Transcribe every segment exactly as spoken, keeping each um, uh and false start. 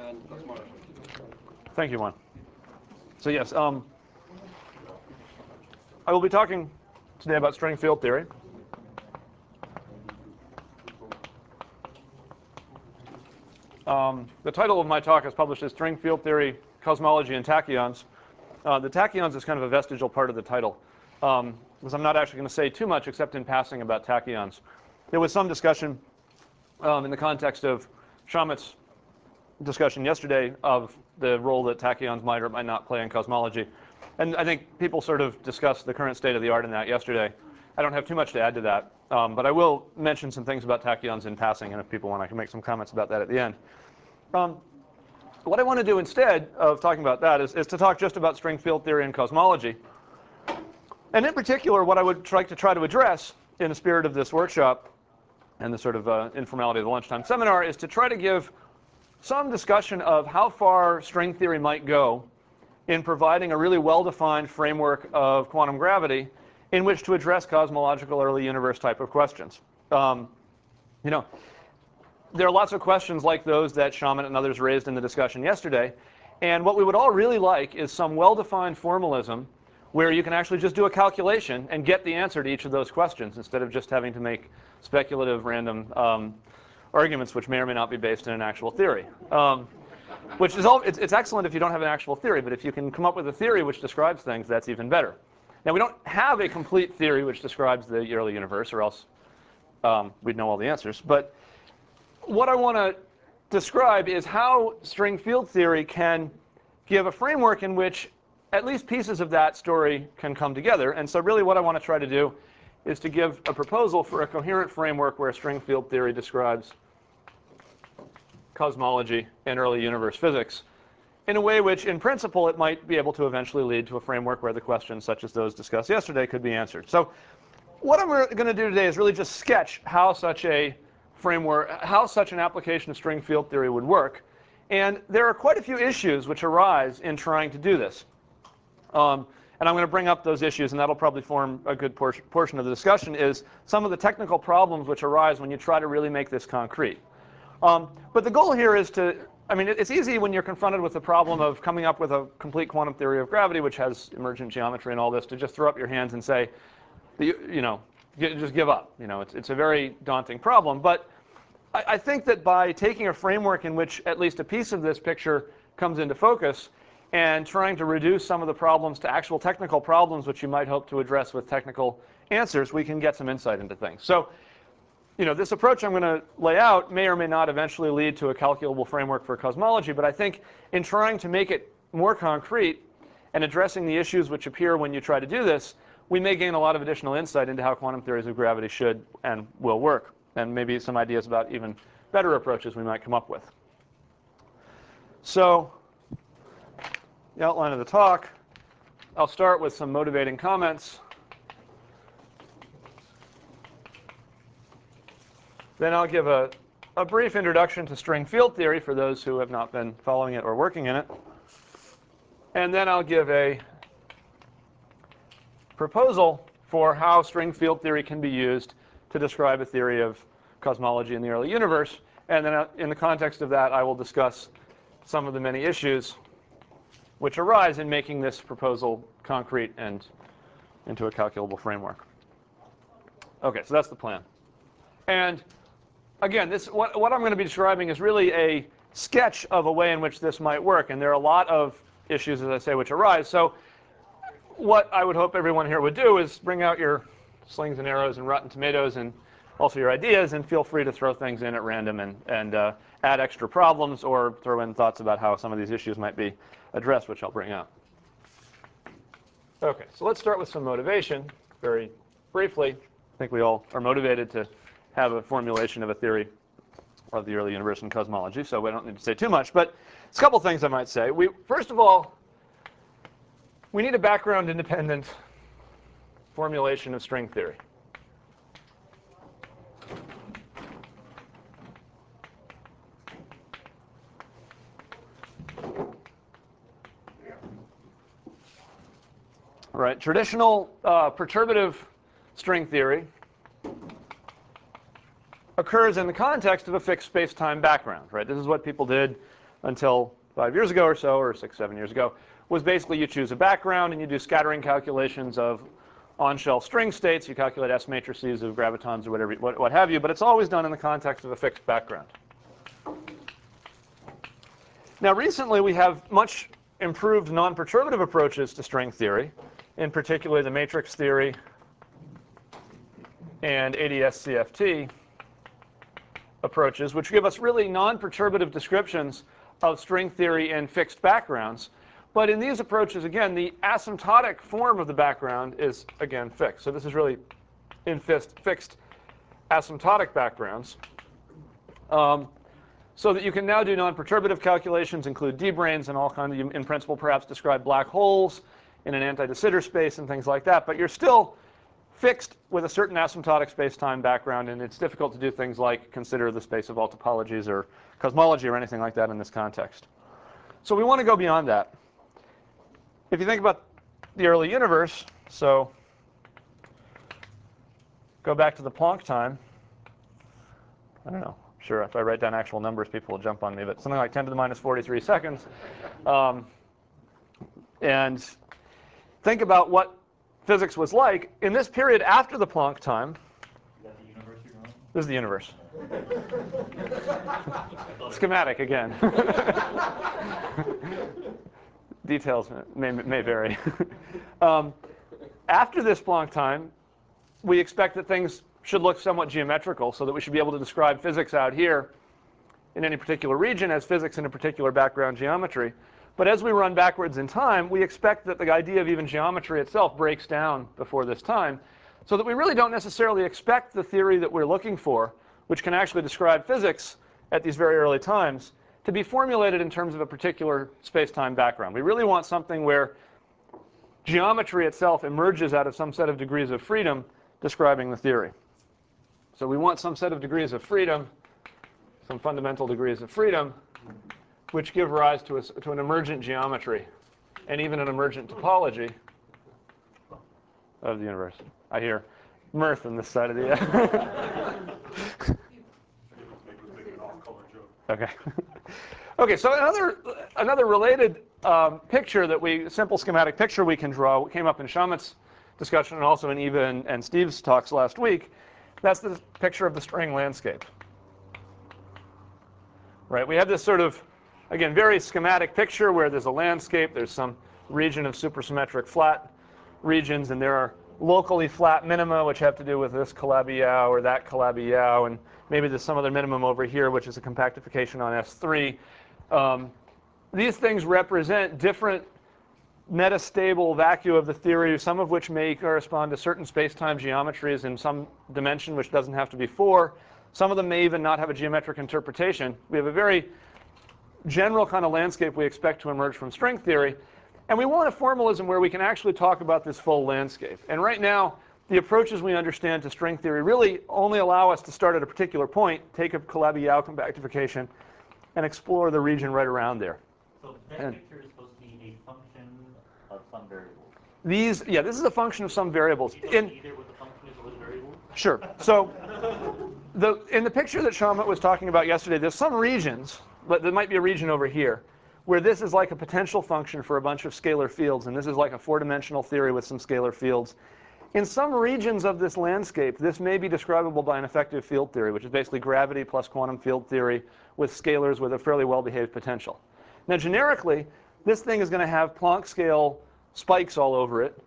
and cosmology. Thank you, Juan. So yes, um, I will be talking today about string field theory. Um, the title of my talk is published as String Field Theory, Cosmology, and Tachyons. Uh, the tachyons is kind of a vestigial part of the title, um, because I'm not actually going to say too much except in passing about tachyons. There was some discussion um, in the context of Shamit's discussion yesterday of the role that tachyons might or might not play in cosmology. And I think people sort of discussed the current state of the art in that yesterday. I don't have too much to add to that, um, but I will mention some things about tachyons in passing, and if people want, I can make some comments about that at the end. Um, what I want to do instead of talking about that is, is to talk just about string field theory and cosmology. And in particular, what I would try to try to address in the spirit of this workshop and the sort of uh, informality of the lunchtime seminar is to try to give some discussion of how far string theory might go in providing a really well-defined framework of quantum gravity in which to address cosmological early universe type of questions. Um, you know, there are lots of questions like those that Shamit and others raised in the discussion yesterday. And what we would all really like is some well-defined formalism where you can actually just do a calculation and get the answer to each of those questions instead of just having to make speculative random um, arguments which may or may not be based in an actual theory. Um, which is all, it's, it's excellent if you don't have an actual theory, but if you can come up with a theory which describes things, that's even better. Now, we don't have a complete theory which describes the early universe, or else um, we'd know all the answers. But what I want to describe is how string field theory can give a framework in which at least pieces of that story can come together. And so really what I want to try to do is to give a proposal for a coherent framework where string field theory describes cosmology and early universe physics in a way which, in principle, it might be able to eventually lead to a framework where the questions such as those discussed yesterday could be answered. So what I'm going to do today is really just sketch how such a framework, how such an application of string field theory would work. And there are quite a few issues which arise in trying to do this. Um, and I'm going to bring up those issues, and that'll probably form a good por portion of the discussion, is some of the technical problems which arise when you try to really make this concrete. Um, but the goal here is to, I mean, it's easy when you're confronted with the problem of coming up with a complete quantum theory of gravity, which has emergent geometry and all this, to just throw up your hands and say, you, you know, just give up. You know, it's, it's a very daunting problem. But I, I think that by taking a framework in which at least a piece of this picture comes into focus and trying to reduce some of the problems to actual technical problems which you might hope to address with technical answers, we can get some insight into things. So, you know, this approach I'm going to lay out may or may not eventually lead to a calculable framework for cosmology, but I think in trying to make it more concrete and addressing the issues which appear when you try to do this, we may gain a lot of additional insight into how quantum theories of gravity should and will work, and maybe some ideas about even better approaches we might come up with. So, the outline of the talk, I'll start with some motivating comments. Then I'll give a, a brief introduction to string field theory for those who have not been following it or working in it. And then I'll give a proposal for how string field theory can be used to describe a theory of cosmology in the early universe. And then in the context of that, I will discuss some of the many issues which arise in making this proposal concrete and into a calculable framework. OK, so that's the plan. And again, this, what, what I'm going to be describing is really a sketch of a way in which this might work. And there are a lot of issues, as I say, which arise. So what I would hope everyone here would do is bring out your slings and arrows and rotten tomatoes and also your ideas, and feel free to throw things in at random and, and uh, add extra problems or throw in thoughts about how some of these issues might be addressed, which I'll bring out. OK, so let's start with some motivation very briefly. I think we all are motivated to have a formulation of a theory of the early universe and cosmology, so we don't need to say too much. But it's a couple things I might say. We, first of all, we need a background-independent formulation of string theory. Right, traditional uh, perturbative string theory occurs in the context of a fixed space-time background. Right, this is what people did until five years ago or so, or six, seven years ago, was basically you choose a background and you do scattering calculations of on-shell string states. You calculate S matrices of gravitons or whatever, what, what have you. But it's always done in the context of a fixed background. Now, recently, we have much improved non-perturbative approaches to string theory, in particular the matrix theory and A D S C F T approaches, which give us really non-perturbative descriptions of string theory in fixed backgrounds. But in these approaches, again, the asymptotic form of the background is, again, fixed. So this is really in fixed, fixed asymptotic backgrounds. Um, so that you can now do non-perturbative calculations, include d-branes and all kinds of, in principle, perhaps describe black holes in an anti-de Sitter space and things like that. But you're still fixed with a certain asymptotic space-time background, and it's difficult to do things like consider the space of all topologies or cosmology or anything like that in this context. So we want to go beyond that. If you think about the early universe, so go back to the Planck time. I don't know. Sure, if I write down actual numbers, people will jump on me, but something like ten to the minus forty-three seconds. Um, and think about what physics was like in this period after the Planck time. Is that the universe you're on? This is the universe. Schematic again. Details may, may vary. um, after this Planck time, we expect that things should look somewhat geometrical, so that we should be able to describe physics out here in any particular region as physics in a particular background geometry. But as we run backwards in time, we expect that the idea of even geometry itself breaks down before this time, so that we really don't necessarily expect the theory that we're looking for, which can actually describe physics at these very early times, to be formulated in terms of a particular space-time background. We really want something where geometry itself emerges out of some set of degrees of freedom describing the theory. So we want some set of degrees of freedom, some fundamental degrees of freedom, which give rise to, a, to an emergent geometry and even an emergent topology of the universe. I hear mirth on this side of the Okay. Okay, so another, another related um, picture that we, simple schematic picture we can draw, came up in Shamit's discussion and also in Eva and, and Steve's talks last week. That's the picture of the string landscape. Right, we have this sort of, again, very schematic picture where there's a landscape, there's some region of supersymmetric flat regions, and there are locally flat minima, which have to do with this Calabi-Yau or that Calabi-Yau, and maybe there's some other minimum over here, which is a compactification on S three. Um, these things represent different metastable vacua of the theory, some of which may correspond to certain space-time geometries in some dimension, which doesn't have to be four. Some of them may even not have a geometric interpretation. We have a very general kind of landscape we expect to emerge from string theory. And we want a formalism where we can actually talk about this full landscape. And right now, the approaches we understand to string theory really only allow us to start at a particular point, take a Calabi-Yau compactification, and explore the region right around there. So that And picture is supposed to be a function of some variables. These, yeah, this is a function of some variables. You In, don't either what the function is or the variable? Sure. So the, in the picture that Shamit was talking about yesterday, there's some regions, but there might be a region over here, where this is like a potential function for a bunch of scalar fields, and this is like a four-dimensional theory with some scalar fields. In some regions of this landscape, this may be describable by an effective field theory, which is basically gravity plus quantum field theory with scalars with a fairly well-behaved potential. Now, generically, this thing is going to have Planck scale spikes all over it.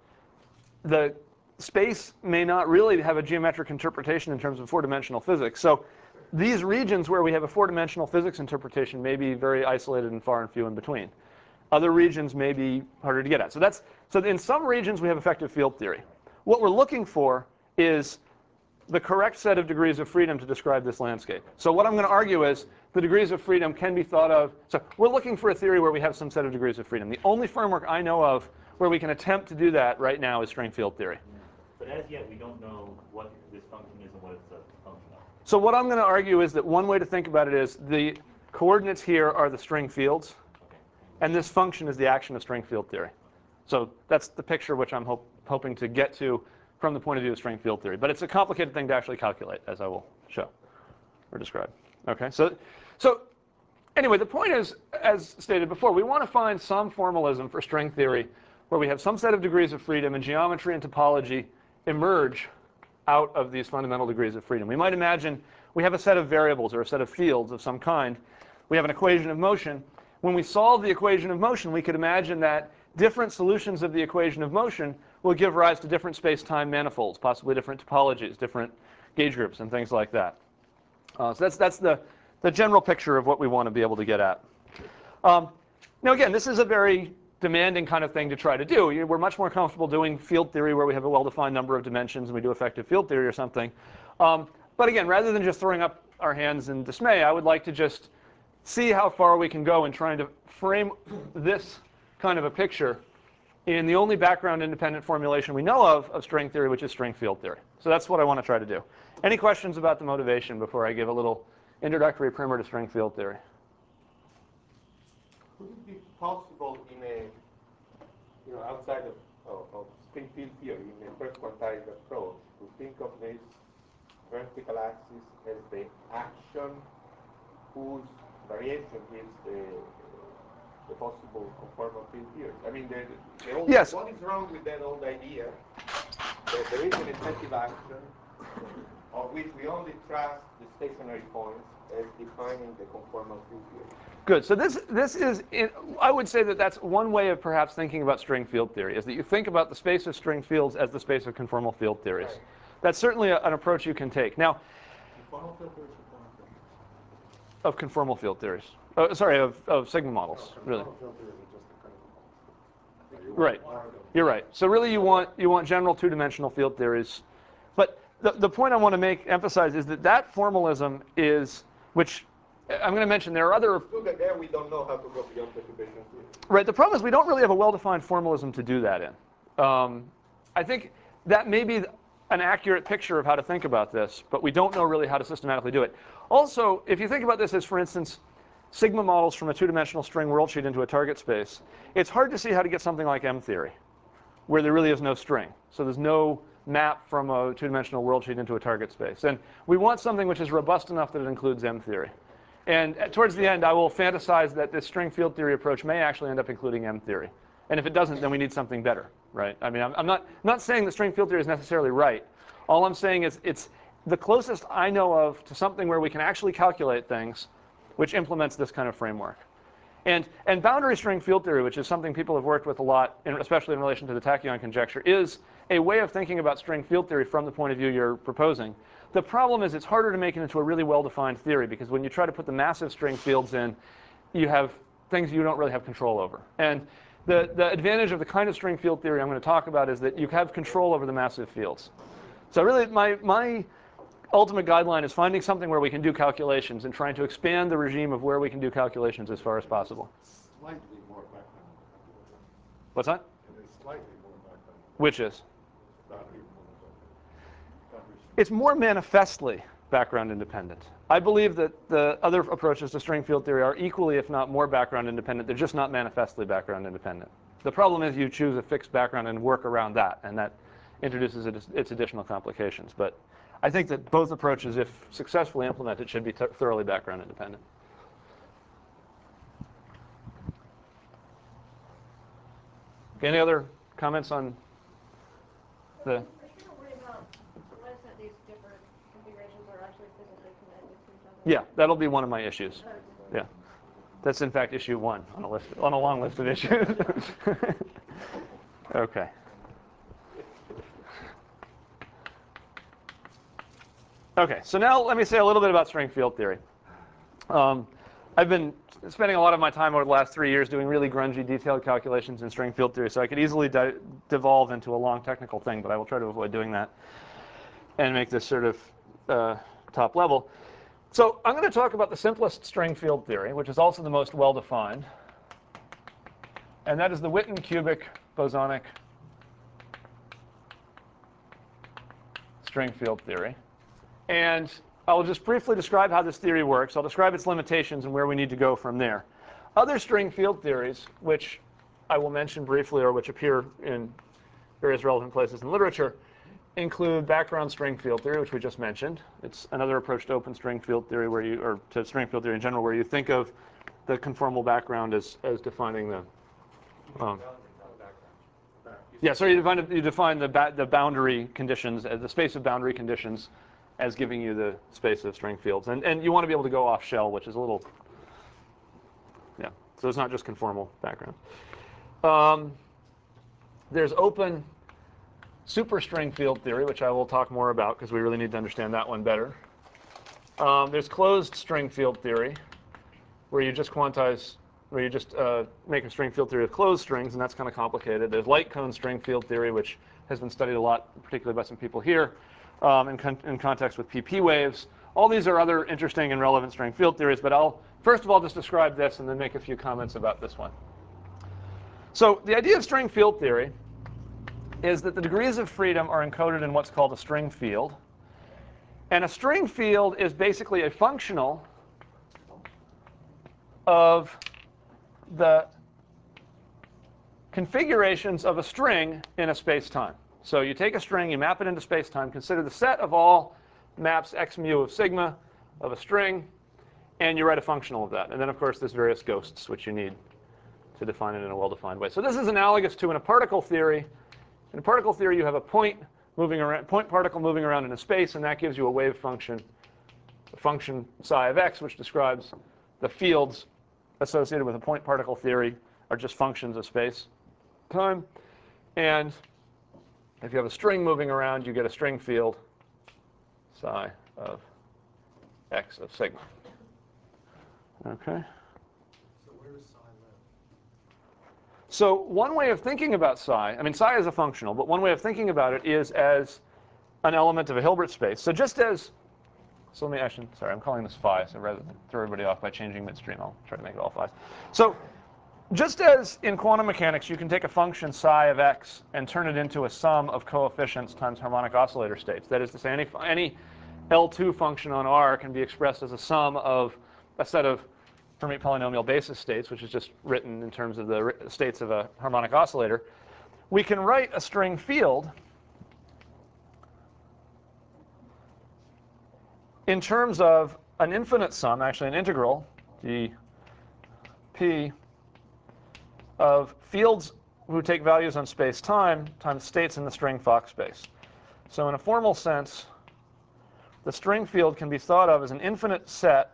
The space may not really have a geometric interpretation in terms of four-dimensional physics. So these regions where we have a four-dimensional physics interpretation may be very isolated and far and few in between. Other regions may be harder to get at. So that's so in some regions we have effective field theory. What we're looking for is the correct set of degrees of freedom to describe this landscape. So what I'm going to argue is the degrees of freedom can be thought of. So we're looking for a theory where we have some set of degrees of freedom. The only framework I know of where we can attempt to do that right now is string field theory. But as yet, we don't know what this function is and what it's a function of. So what I'm going to argue is that one way to think about it is the coordinates here are the string fields, and this function is the action of string field theory. So that's the picture which I'm hope, hoping to get to from the point of view of string field theory. But it's a complicated thing to actually calculate, as I will show or describe. Okay, so, so anyway, the point is, as stated before, we want to find some formalism for string theory where we have some set of degrees of freedom and geometry and topology emerge out of these fundamental degrees of freedom. We might imagine we have a set of variables or a set of fields of some kind. We have an equation of motion. When we solve the equation of motion, we could imagine that different solutions of the equation of motion will give rise to different space-time manifolds, possibly different topologies, different gauge groups, and things like that. Uh, so that's, that's the, the general picture of what we want to be able to get at. Um, now, again, this is a very demanding kind of thing to try to do. We're much more comfortable doing field theory where we have a well-defined number of dimensions and we do effective field theory or something. Um, but again, rather than just throwing up our hands in dismay, I would like to just see how far we can go in trying to frame this kind of a picture in the only background independent formulation we know of of string theory, which is string field theory. So that's what I want to try to do. Any questions about the motivation before I give a little introductory primer to string field theory? Would it be possible in a, you know, outside of, of, of string field theory, in a first quantized approach, to think of this vertical axis as the action whose variation gives the, the possible conformal field theory? I mean, the, the old, yes. What is wrong with that old idea that there is an incentive action of which we only trust the stationary points as defining the conformal field theory? Good. So this, this is, in, I would say that that's one way of perhaps thinking about string field theory, is that you think about the space of string fields as the space of conformal field theories. Right. That's certainly a, an approach you can take. Now, Conformal field theories of conformal field theories. Oh, sorry, of, of sigma models, no, really. Field theory is just the critical. Right. You're right. So really you want, you want general two-dimensional field theories. But the, the point I want to make, emphasize, is that that formalism is, which I'm going to mention, there are other... Look at there, we don't know how to go beyond perturbation theory. Right. The problem is we don't really have a well-defined formalism to do that in. Um, I think that may be an accurate picture of how to think about this, but we don't know really how to systematically do it. Also, if you think about this as, for instance, sigma models from a two-dimensional string worldsheet into a target space, it's hard to see how to get something like M theory, where there really is no string. So there's no map from a two-dimensional worldsheet into a target space. And we want something which is robust enough that it includes M theory. And towards the end, I will fantasize that this string field theory approach may actually end up including M theory. And if it doesn't, then we need something better, right? I mean, I'm, I'm not, not saying that string field theory is necessarily right. All I'm saying is it's the closest I know of to something where we can actually calculate things which implements this kind of framework. And, and boundary string field theory, which is something people have worked with a lot, in, especially in relation to the tachyon conjecture, is a way of thinking about string field theory from the point of view you're proposing. The problem is it's harder to make it into a really well-defined theory, because when you try to put the massive string fields in, you have things you don't really have control over. And the, the advantage of the kind of string field theory I'm going to talk about is that you have control over the massive fields. So really, my, my ultimate guideline is finding something where we can do calculations and trying to expand the regime of where we can do calculations as far as possible. Slightly more background. What's that? It is slightly more background. Which is? Boundary boundary It's more manifestly background independent. I believe that the other approaches to string field theory are equally, if not more, background independent. They're just not manifestly background independent. The problem is you choose a fixed background and work around that, and that introduces its additional complications. But I think that both approaches, if successfully implemented, should be thoroughly background independent. Okay, any other comments on the? Are you going to worry about what if these different configurations are actually physically connected to each other? Yeah, that'll be one of my issues. Yeah, that's in fact issue one on a list, on a long list of issues. Okay. Okay, so now let me say a little bit about string field theory. Um, I've been spending a lot of my time over the last three years doing really grungy, detailed calculations in string field theory, so I could easily de devolve into a long technical thing, but I will try to avoid doing that and make this sort of uh, top level. So I'm going to talk about the simplest string field theory, which is also the most well-defined, and that is the Witten-Kubik bosonic string field theory. And I'll just briefly describe how this theory works. I'll describe its limitations and where we need to go from there. Other string field theories, which I will mention briefly or which appear in various relevant places in literature, include background string field theory, which we just mentioned. It's another approach to open string field theory, where you, or to string field theory in general, where you think of the conformal background as, as defining the, um, yeah, so you define, you define the, ba the boundary conditions, uh, the space of boundary conditions as giving you the space of string fields. And, and you want to be able to go off shell, which is a little, yeah, so it's not just conformal background. Um, there's open superstring field theory, which I will talk more about because we really need to understand that one better. Um, there's closed string field theory, where you just quantize, where you just uh, make a string field theory of closed strings, and that's kind of complicated. There's light cone string field theory, which has been studied a lot, particularly by some people here, um, in, con in context with P P waves. All these are other interesting and relevant string field theories, but I'll first of all just describe this and then make a few comments about this one. So the idea of string field theory is that the degrees of freedom are encoded in what's called a string field. And a string field is basically a functional of the configurations of a string in a space-time. So you take a string, you map it into space-time, consider the set of all maps x mu of sigma of a string, and you write a functional of that. And then, of course, there's various ghosts, which you need to define it in a well-defined way. So this is analogous to in a particle theory. In a particle theory, you have a point moving around, point particle moving around in a space, and that gives you a wave function, a function psi of x, which describes the fields associated with a point particle theory are just functions of space time. And if you have a string moving around, you get a string field psi of x of sigma. Okay. So where does psi live? So one way of thinking about psi, I mean, psi is a functional, but one way of thinking about it is as an element of a Hilbert space. So just as, so let me actually, sorry, I'm calling this phi, so rather than throw everybody off by changing midstream, I'll try to make it all phi's. So just as in quantum mechanics, you can take a function psi of x and turn it into a sum of coefficients times harmonic oscillator states. That is to say, any, any L two function on R can be expressed as a sum of a set of Fermi polynomial basis states, which is just written in terms of the states of a harmonic oscillator. We can write a string field in terms of an infinite sum, actually an integral, dp, of fields who take values on space-time times states in the string Fock space. So in a formal sense, the string field can be thought of as an infinite set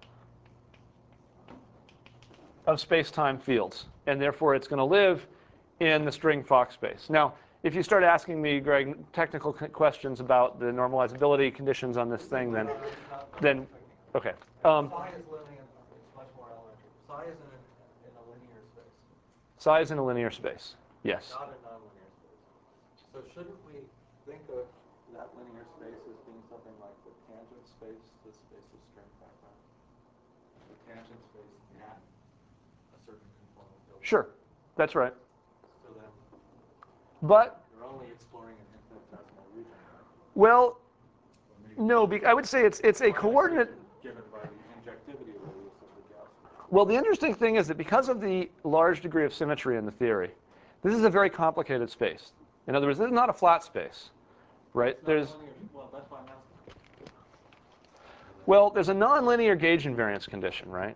of space-time fields, and therefore it's going to live in the string Fock space. Now, if you start asking me, Greg, technical questions about the normalizability conditions on this thing, then, then, okay. Um, Psi is living in, it's much more elementary. Psi is in, in a linear space, Psi is in a linear space, yes. not a nonlinear space. So shouldn't we think of that linear space as being something like the tangent space, the space of string background? The tangent space at a certain conformal field. Sure, that's right. So then But, you're only exploring an infinitesimal region, right? well, no, be, I would say it's, it's a coordinate. Given by the injectivity radius of the Gaussian. Well, the interesting thing is that because of the large degree of symmetry in the theory, this is a very complicated space. In other words, this is not a flat space, right? It's not There's, linear. Well, that's why I'm asking. well, there's a nonlinear gauge invariance condition, right?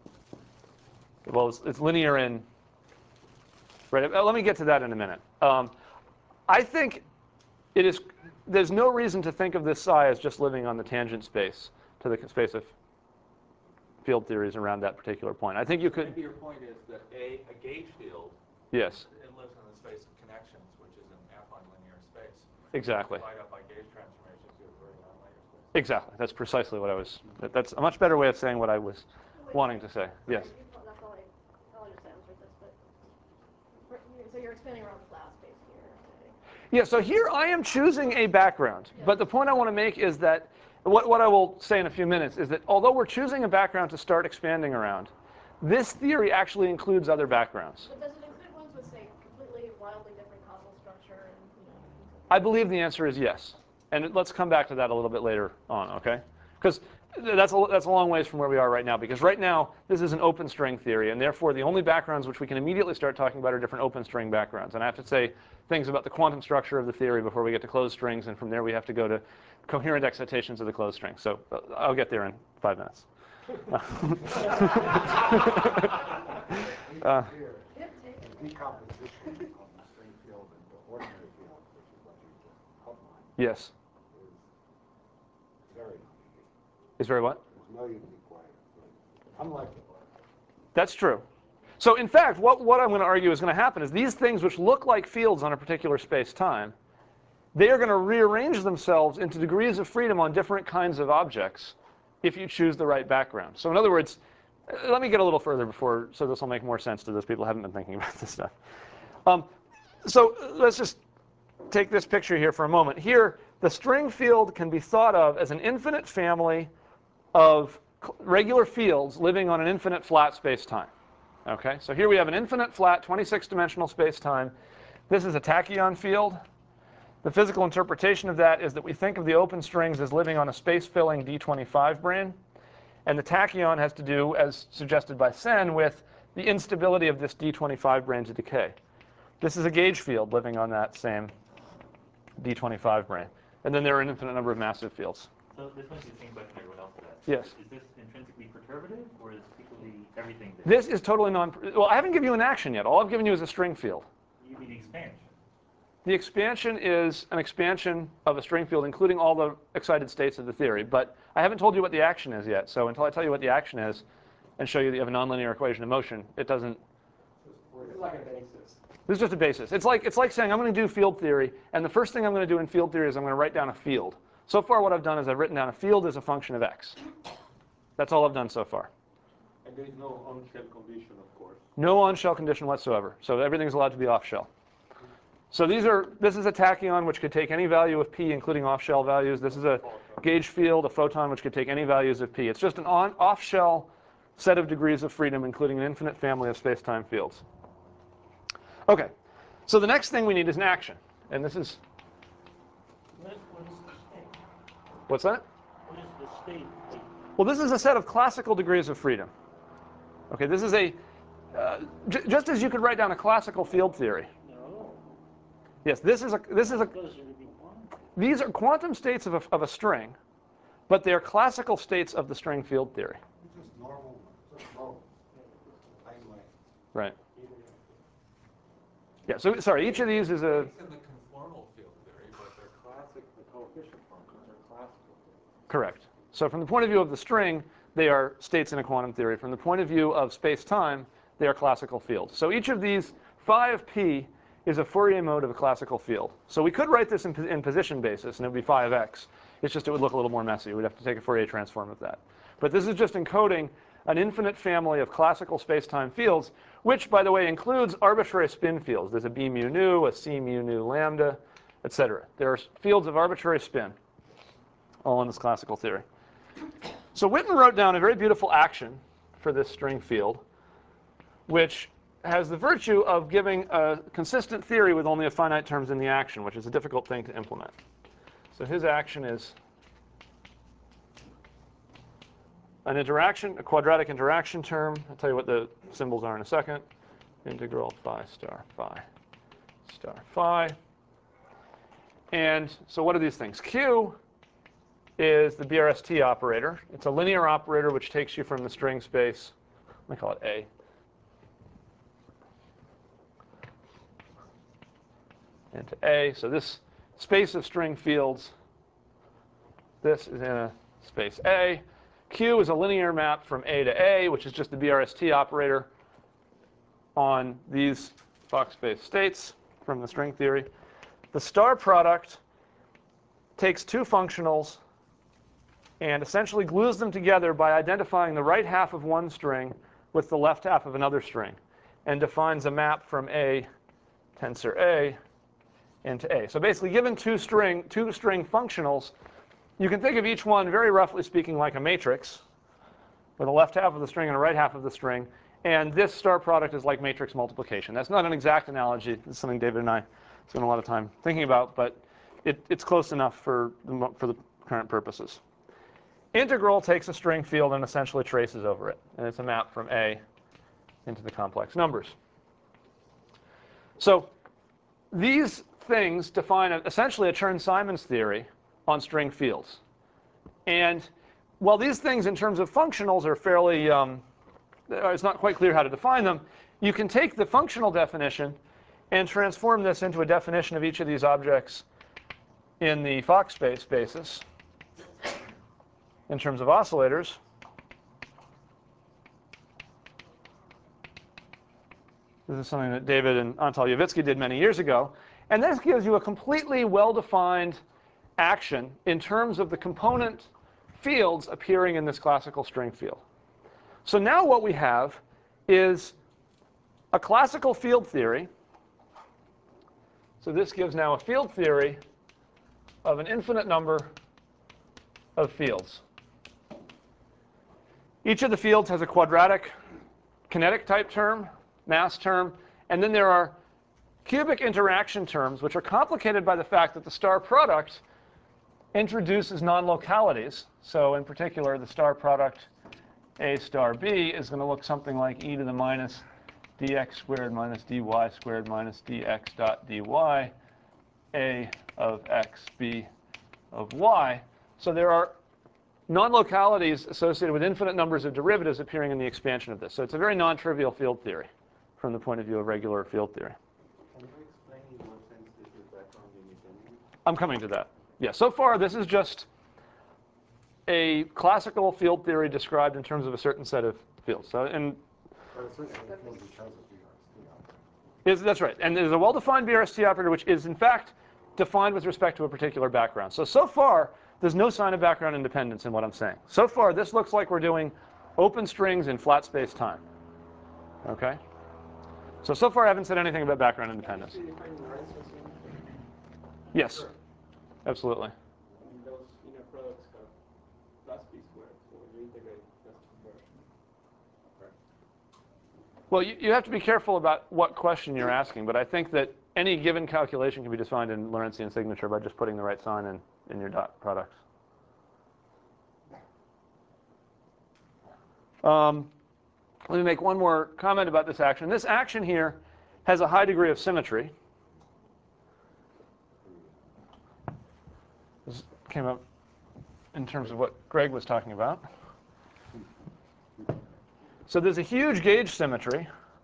Well, it's, it's linear in, right? Let me get to that in a minute. Um, I think it is, there's no reason to think of this psi as just living on the tangent space to the space of field theories around that particular point. I think you could. Maybe your point is that a, a gauge field, Yes. it lives in the space of connections, which is an affine linear space. Exactly. Divide up by gauge transformations, you have a very nonlinear space. Exactly. That's precisely what I was. That, that's a much better way of saying what I was Wait, wanting to say. Yes. you- That's all I, I'll just answer this, but, so you're expanding around the flat space here. Okay. Yeah. So here I am choosing a background, but the point I want to make is that what what I will say in a few minutes is that although we're choosing a background to start expanding around, this theory actually includes other backgrounds. But does it include ones with, say, completely wildly different causal structure and, you know, things like I believe the answer is yes. And let's come back to that a little bit later on, okay? Because that's a, that's a long ways from where we are right now. Because right now, this is an open string theory. And therefore, the only backgrounds which we can immediately start talking about are different open string backgrounds. And I have to say things about the quantum structure of the theory before we get to closed strings. And from there, we have to go to coherent excitations of the closed string. So uh, I'll get there in five minutes. Uh, Here, the decomposition of the string field into ordinary field, which is what you just outlined, yes. is very, Is very what? is millions required. Unlike the That's true. So in fact, what, what I'm going to argue is going to happen is these things which look like fields on a particular space-time, they are going to rearrange themselves into degrees of freedom on different kinds of objects if you choose the right background. So in other words, let me get a little further before, so this will make more sense to those people who haven't been thinking about this stuff. Um, so let's just take this picture here for a moment. Here, the string field can be thought of as an infinite family of regular fields living on an infinite flat space-time. Okay, so here we have an infinite flat twenty-six dimensional space-time. This is a tachyon field. The physical interpretation of that is that we think of the open strings as living on a space-filling D twenty-five brane. And the tachyon has to do, as suggested by Sen, with the instability of this D twenty-five brane to decay. This is a gauge field living on that same D twenty-five brane. And then there are an infinite number of massive fields. So this might be the same question everyone else has asked. Yes. Is this intrinsically perturbative, or is equally everything there? This is totally non... Well, I haven't given you an action yet. All I've given you is a string field. You mean expansion? The expansion is an expansion of a string field, including all the excited states of the theory. But I haven't told you what the action is yet. So until I tell you what the action is and show you that you have a nonlinear equation of motion, it doesn't... It's like a basis. This is just a basis. It's like, it's like saying I'm going to do field theory, and the first thing I'm going to do in field theory is I'm going to write down a field. So far what I've done is I've written down a field as a function of x. That's all I've done so far. And there is no on-shell condition, of course. No on-shell condition whatsoever. So everything's allowed to be off-shell. So these are, this is a tachyon, which could take any value of p, including off-shell values. This is a gauge field, a photon, which could take any values of p. It's just an on, off-shell set of degrees of freedom, including an infinite family of space-time fields. OK, so the next thing we need is an action. And this is... What, what is the state? What's that? What is the state? Well, this is a set of classical degrees of freedom. OK, this is a... Uh, j just as you could write down a classical field theory. No, Yes, this is a... This is a because it would be quantum. these are quantum states of a, of a string, but they are classical states of the string field theory. It's just normal, just low, time length. Right. Yeah, so sorry, each of these is a... It's in the conformal field theory, but they're classic, the coefficient functions are classical. Correct. So from the point of view of the string, they are states in a quantum theory. From the point of view of space-time, they are classical fields. So each of these, phi of p is a Fourier mode of a classical field. So we could write this in, in position basis, and it would be phi of x. It's just it would look a little more messy. We'd have to take a Fourier transform of that. But this is just encoding an infinite family of classical space-time fields, which, by the way, includes arbitrary spin fields. There's a b mu nu, a c mu nu lambda, et cetera. There are fields of arbitrary spin, all in this classical theory. So Whitman wrote down a very beautiful action for this string field, which has the virtue of giving a consistent theory with only a finite terms in the action, which is a difficult thing to implement. So his action is an interaction, a quadratic interaction term. I'll tell you what the symbols are in a second. Integral phi star phi star phi. And so what are these things? Q is the B R S T operator. It's a linear operator which takes you from the string space. Let me call it A. Into A. So this space of string fields, this is in a space A. Q is a linear map from A to A, which is just the B R S T operator on these Fock space states from the string theory. The star product takes two functionals and essentially glues them together by identifying the right half of one string with the left half of another string, and defines a map from A, tensor A, into A. So basically, given two string, two string functionals, you can think of each one, very roughly speaking, like a matrix, with a left half of the string and a right half of the string. And this star product is like matrix multiplication. That's not an exact analogy. It's something David and I spent a lot of time thinking about, but it, it's close enough for the, for the current purposes. Integral takes a string field and essentially traces over it. And it's a map from A into the complex numbers. So these things define a, essentially a Chern-Simons theory on string fields. And while these things in terms of functionals are fairly, um, it's not quite clear how to define them, you can take the functional definition and transform this into a definition of each of these objects in the Fock space basis in terms of oscillators. This is something that David and Antal Yavitsky did many years ago. And this gives you a completely well-defined action in terms of the component fields appearing in this classical string field. So now what we have is a classical field theory. So this gives now a field theory of an infinite number of fields. Each of the fields has a quadratic kinetic type term, mass term, and then there are cubic interaction terms, which are complicated by the fact that the star product introduces non-localities. So in particular, the star product A star B is going to look something like e to the minus dx squared minus dy squared minus dx dot dy, A of x, B of y. So there are non-localities associated with infinite numbers of derivatives appearing in the expansion of this. So it's a very non-trivial field theory from the point of view of regular field theory. Can you explain in what sense this is background independent? I'm coming to that. Yeah, so far this is just a classical field theory described in terms of a certain set of fields. So, and But it's certainly a field because of B R S T operator. is, that's right. And there's a well-defined B R S T operator, which is in fact defined with respect to a particular background. So, so far, there's no sign of background independence in what I'm saying. So far, this looks like we're doing open strings in flat space time. Okay? So, so far I haven't said anything about background independence. Yes, absolutely. And those inner products have plus b squared, so when you integrate, that's conversion. Okay. Well, you, you have to be careful about what question you're asking, but I think that any given calculation can be defined in Lorentzian signature by just putting the right sign in, in your dot products. Um, let me make one more comment about this action. This action here has a high degree of symmetry. This came up in terms of what Greg was talking about. So there's a huge gauge symmetry.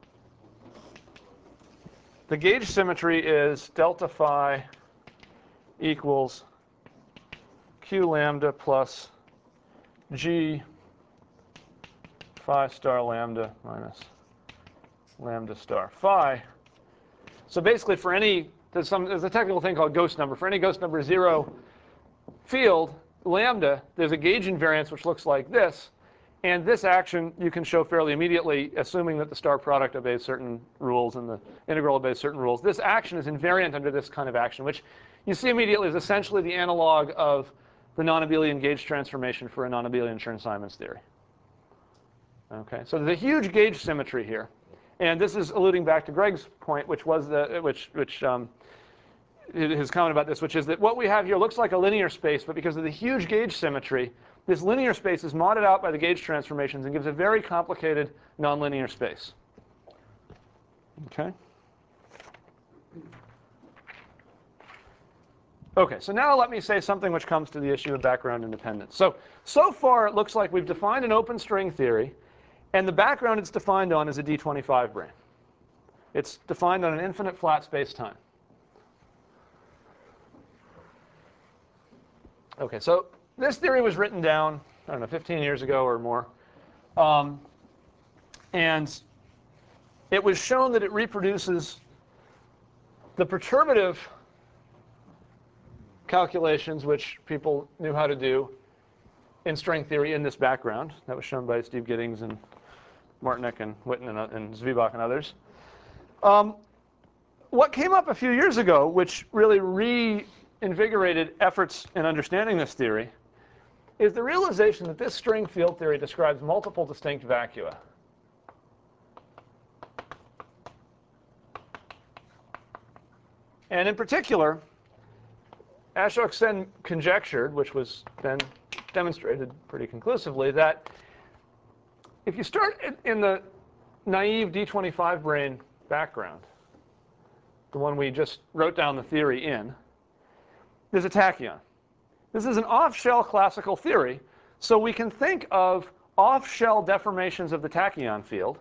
The gauge symmetry is delta phi equals q lambda plus g phi star lambda minus lambda star phi. So basically for any, there's, some, there's a technical thing called ghost number. For any ghost number zero field, lambda, there's a gauge invariance which looks like this. And this action you can show fairly immediately, assuming that the star product obeys certain rules and the integral obeys certain rules. This action is invariant under this kind of action, which you see immediately is essentially the analog of the non-abelian gauge transformation for a non-abelian Chern-Simons theory. Okay, so there's a huge gauge symmetry here, and this is alluding back to Greg's point, which was the which which um, his comment about this, which is that what we have here looks like a linear space, but because of the huge gauge symmetry, this linear space is modded out by the gauge transformations and gives a very complicated nonlinear space. Okay. Okay, so now let me say something which comes to the issue of background independence. So, so far it looks like we've defined an open string theory, and the background it's defined on is a D twenty-five brane. It's defined on an infinite flat space-time. Okay, so this theory was written down, I don't know, fifteen years ago or more. Um, and it was shown that it reproduces the perturbative calculations which people knew how to do in string theory in this background. That was shown by Steve Giddings and Martinek and Witten and, uh, and Zwiebach and others. Um, what came up a few years ago, which really reinvigorated efforts in understanding this theory, is the realization that this string field theory describes multiple distinct vacua. And in particular, Ashok-Sen conjectured, which was then demonstrated pretty conclusively, that if you start in the naive D twenty-five brane background, the one we just wrote down the theory in, there's a tachyon. This is an off-shell classical theory, So we can think of off-shell deformations of the tachyon field.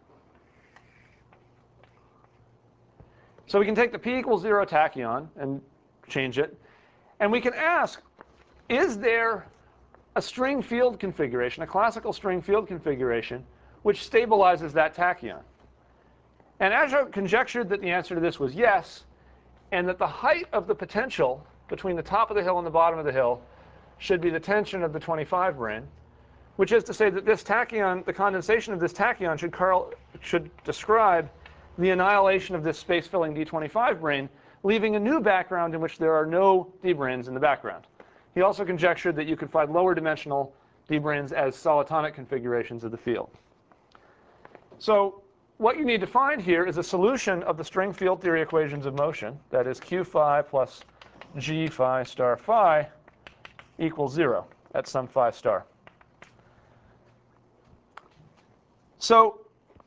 So we can take the p equals zero tachyon and change it. And we can ask, is there a string field configuration, a classical string field configuration, which stabilizes that tachyon? And Ashok conjectured that the answer to this was yes, and that the height of the potential between the top of the hill and the bottom of the hill should be the tension of the twenty-five brane, which is to say that this tachyon, the condensation of this tachyon should, curl, should describe the annihilation of this space-filling D twenty-five brane, leaving a new background in which there are no D branes in the background. He also conjectured that you could find lower dimensional D branes as solitonic configurations of the field. So what you need to find here is a solution of the string field theory equations of motion, that is Q phi plus G phi star phi equals zero at some phi star. So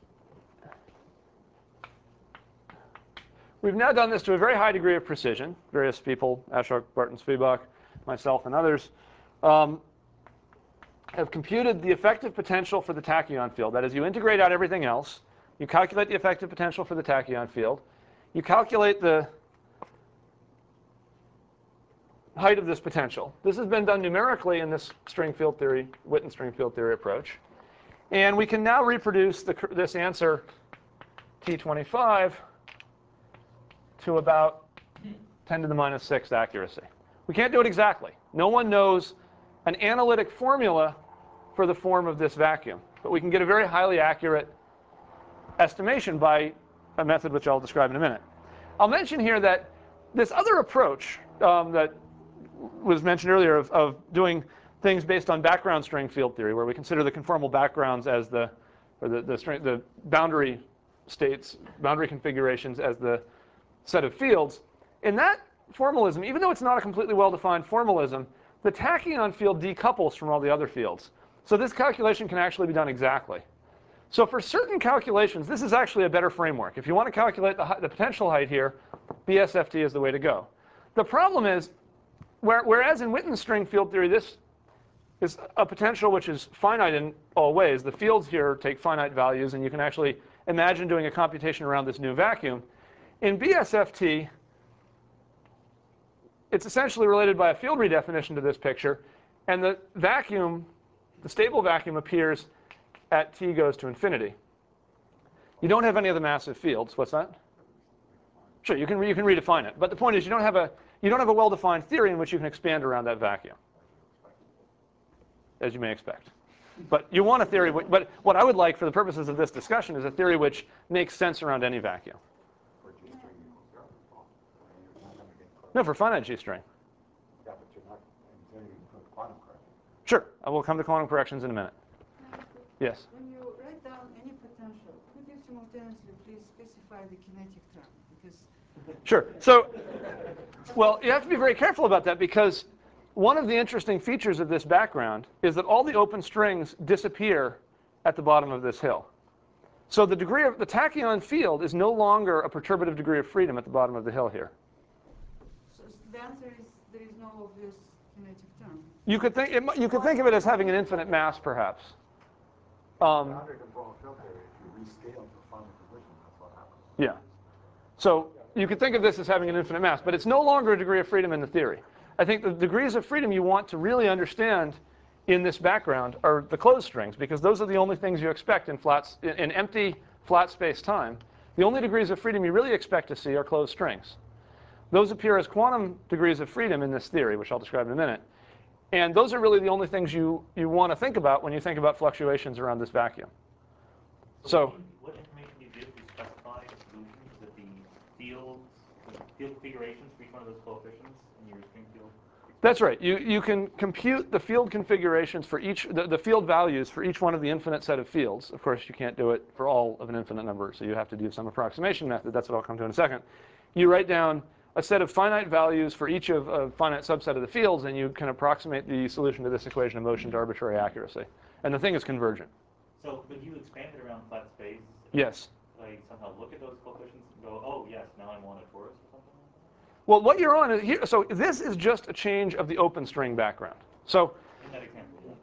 we've now done this to a very high degree of precision. Various people, Ashok, Barton, Spivak, myself, and others, um, have computed the effective potential for the tachyon field. That is, you integrate out everything else. You calculate the effective potential for the tachyon field. You calculate the height of this potential. This has been done numerically in this string field theory, Witten string field theory approach. And we can now reproduce the, this answer, T twenty-five, to about ten to the minus six accuracy. We can't do it exactly. No one knows an analytic formula for the form of this vacuum. But we can get a very highly accurate estimation by a method which I'll describe in a minute. I'll mention here that this other approach um, that was mentioned earlier of, of doing things based on background string field theory, where we consider the conformal backgrounds as the, or the, the, string, the boundary states, boundary configurations as the set of fields. In that formalism, even though it's not a completely well-defined formalism, the tachyon field decouples from all the other fields. So this calculation can actually be done exactly. So for certain calculations, this is actually a better framework. If you want to calculate the, the potential height here, B S F T is the way to go. The problem is, where, whereas in Witten's string field theory, this is a potential which is finite in all ways. The fields here take finite values, and you can actually imagine doing a computation around this new vacuum. In B S F T, it's essentially related by a field redefinition to this picture, and the vacuum, the stable vacuum, appears at t goes to infinity. You don't have any of the massive fields. What's that? Sure, you can re you can redefine it, but the point is you don't have a you don't have a well-defined theory in which you can expand around that vacuum, as you may expect. But you want a theory. But what I would like, for the purposes of this discussion, is a theory which makes sense around any vacuum. No, for finite G string. Yeah, but you're not intending to put quantum correction. Sure, I will come to quantum corrections in a minute. Yes. When you write down any potential, could you simultaneously please specify the kinetic term? Because Sure. So, well, you have to be very careful about that, because one of the interesting features of this background is that all the open strings disappear at the bottom of this hill. So the degree of the tachyon field is no longer a perturbative degree of freedom at the bottom of the hill here. so the answer is there is no obvious kinetic term. You could think it, you could think of it as having an infinite mass, perhaps. Um, Boundary control field theory, if you rescale to final position, that's what happens. yeah. So you could think of this as having an infinite mass, but it's no longer a degree of freedom in the theory. I think the degrees of freedom you want to really understand in this background are the closed strings, because those are the only things you expect in flats in, in empty flat space-time. The only degrees of freedom you really expect to see are closed strings. Those appear as quantum degrees of freedom in this theory, which I'll describe in a minute. And those are really the only things you, you want to think about when you think about fluctuations around this vacuum. So, what information do you give to specify solutions that the fields, the field configurations for each one of those coefficients in your string field? that's right. You, you can compute the field configurations for each, the, the field values for each one of the infinite set of fields. Of course, you can't do it for all of an infinite number, so you have to do some approximation method. That's what I'll come to in a second. You write down a set of finite values for each of a finite subset of the fields, and you can approximate the solution to this equation of motion to arbitrary accuracy. And the thing is convergent. So, but you expand it around flat space? Yes. Like somehow look at those coefficients and go, oh yes, now I'm on a torus or something? Well, what you're on is here. So this is just a change of the open string background. So In that example, yeah, but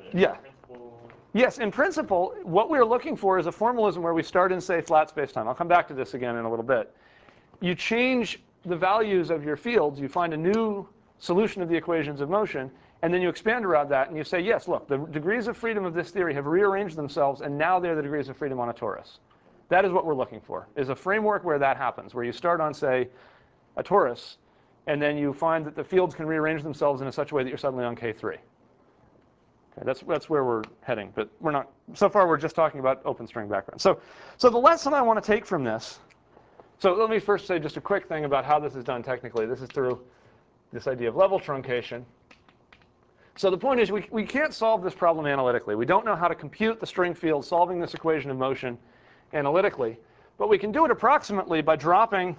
Yeah. Principle. Yes, in principle, what we're looking for is a formalism where we start in, say, flat spacetime. I'll come back to this again in a little bit. You change the values of your fields, you find a new solution of the equations of motion, and then you expand around that and you say, yes, look, the degrees of freedom of this theory have rearranged themselves, and now they're the degrees of freedom on a torus. That is what we're looking for, is a framework where that happens, where you start on, say, a torus, and then you find that the fields can rearrange themselves in a such a way that you're suddenly on K three. Okay, that's, that's where we're heading, but we're not, so far we're just talking about open string background. So, so the lesson I want to take from this, so let me first say just a quick thing about how this is done technically. This is through this idea of level truncation. So the point is we, we can't solve this problem analytically. We don't know how to compute the string field solving this equation of motion analytically, but we can do it approximately by dropping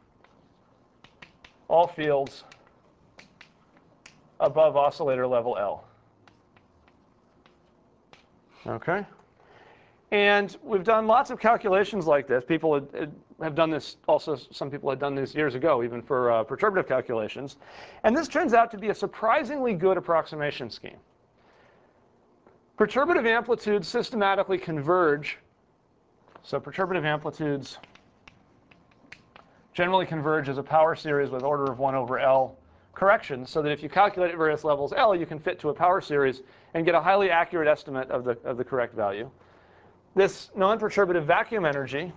all fields above oscillator level L. Okay? And we've done lots of calculations like this. People had, have done this also, some people had done this years ago, even for uh, perturbative calculations. And this turns out to be a surprisingly good approximation scheme. Perturbative amplitudes systematically converge. So perturbative amplitudes generally converge as a power series with order of one over L corrections, so that if you calculate at various levels L, you can fit to a power series and get a highly accurate estimate of the, of the correct value. This non-perturbative vacuum energy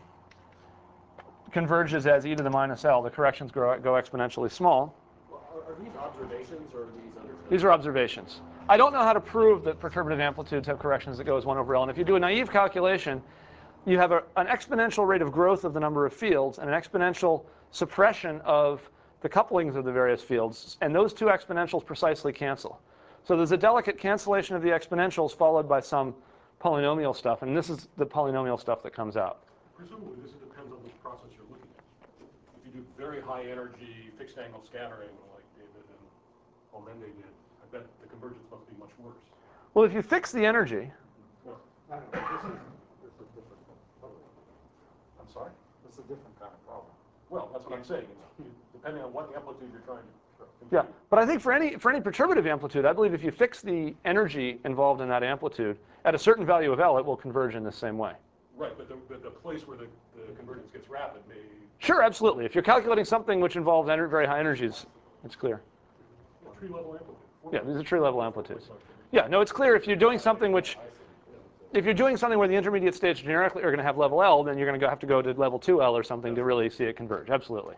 converges as e to the minus L. The corrections grow, go exponentially small. Well, are, are these observations or are these understood? These are observations. I don't know how to prove that perturbative amplitudes have corrections that go as one over L. And if you do a naive calculation, you have a, an exponential rate of growth of the number of fields and an exponential suppression of the couplings of the various fields. And those two exponentials precisely cancel. So there's a delicate cancellation of the exponentials followed by some polynomial stuff. And this is the polynomial stuff that comes out. Presumably, this depends on which process you're looking at. If you do very high energy fixed angle scattering like David and Almende did, I bet the convergence must be much worse. Well, if you fix the energy, Well, I don't know, this is, this is different. Totally. I'm sorry? This is a different kind of problem. Well, that's what I'm saying. It's, depending on what amplitude you're trying to compute. yeah. But I think for any for any perturbative amplitude, I believe if you fix the energy involved in that amplitude at a certain value of L, it will converge in the same way. Right, but the, but the place where the, the convergence gets rapid may... Sure, absolutely. If you're calculating something which involves ener very high energies, it's clear. Well, tree level amplitude. Yeah, these are tree level amplitudes. Yeah, no, it's clear if you're doing something which, if you're doing something where the intermediate states generically are going to have level L, then you're going to have to go to level two L or something to really see it converge. Absolutely.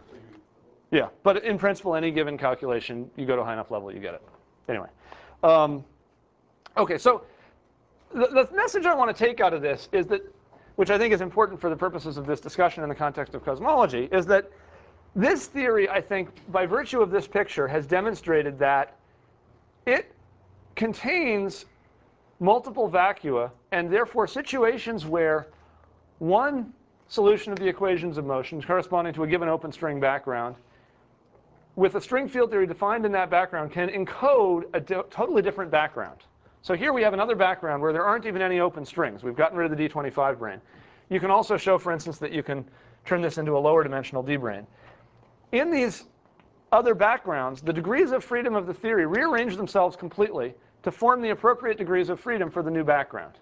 Yeah, but in principle, any given calculation, you go to a high enough level, you get it. Anyway. Um, okay, so the, the message I want to take out of this is that, which I think is important for the purposes of this discussion in the context of cosmology, is that this theory, I think, by virtue of this picture, has demonstrated that it contains multiple vacua, and therefore situations where one solution of the equations of motion corresponding to a given open string background with a string field theory defined in that background can encode a di totally different background. So here we have another background where there aren't even any open strings. We've gotten rid of the D twenty-five brane. You can also show, for instance, that you can turn this into a lower dimensional D brane. In these other backgrounds, the degrees of freedom of the theory rearrange themselves completely to form the appropriate degrees of freedom for the new background.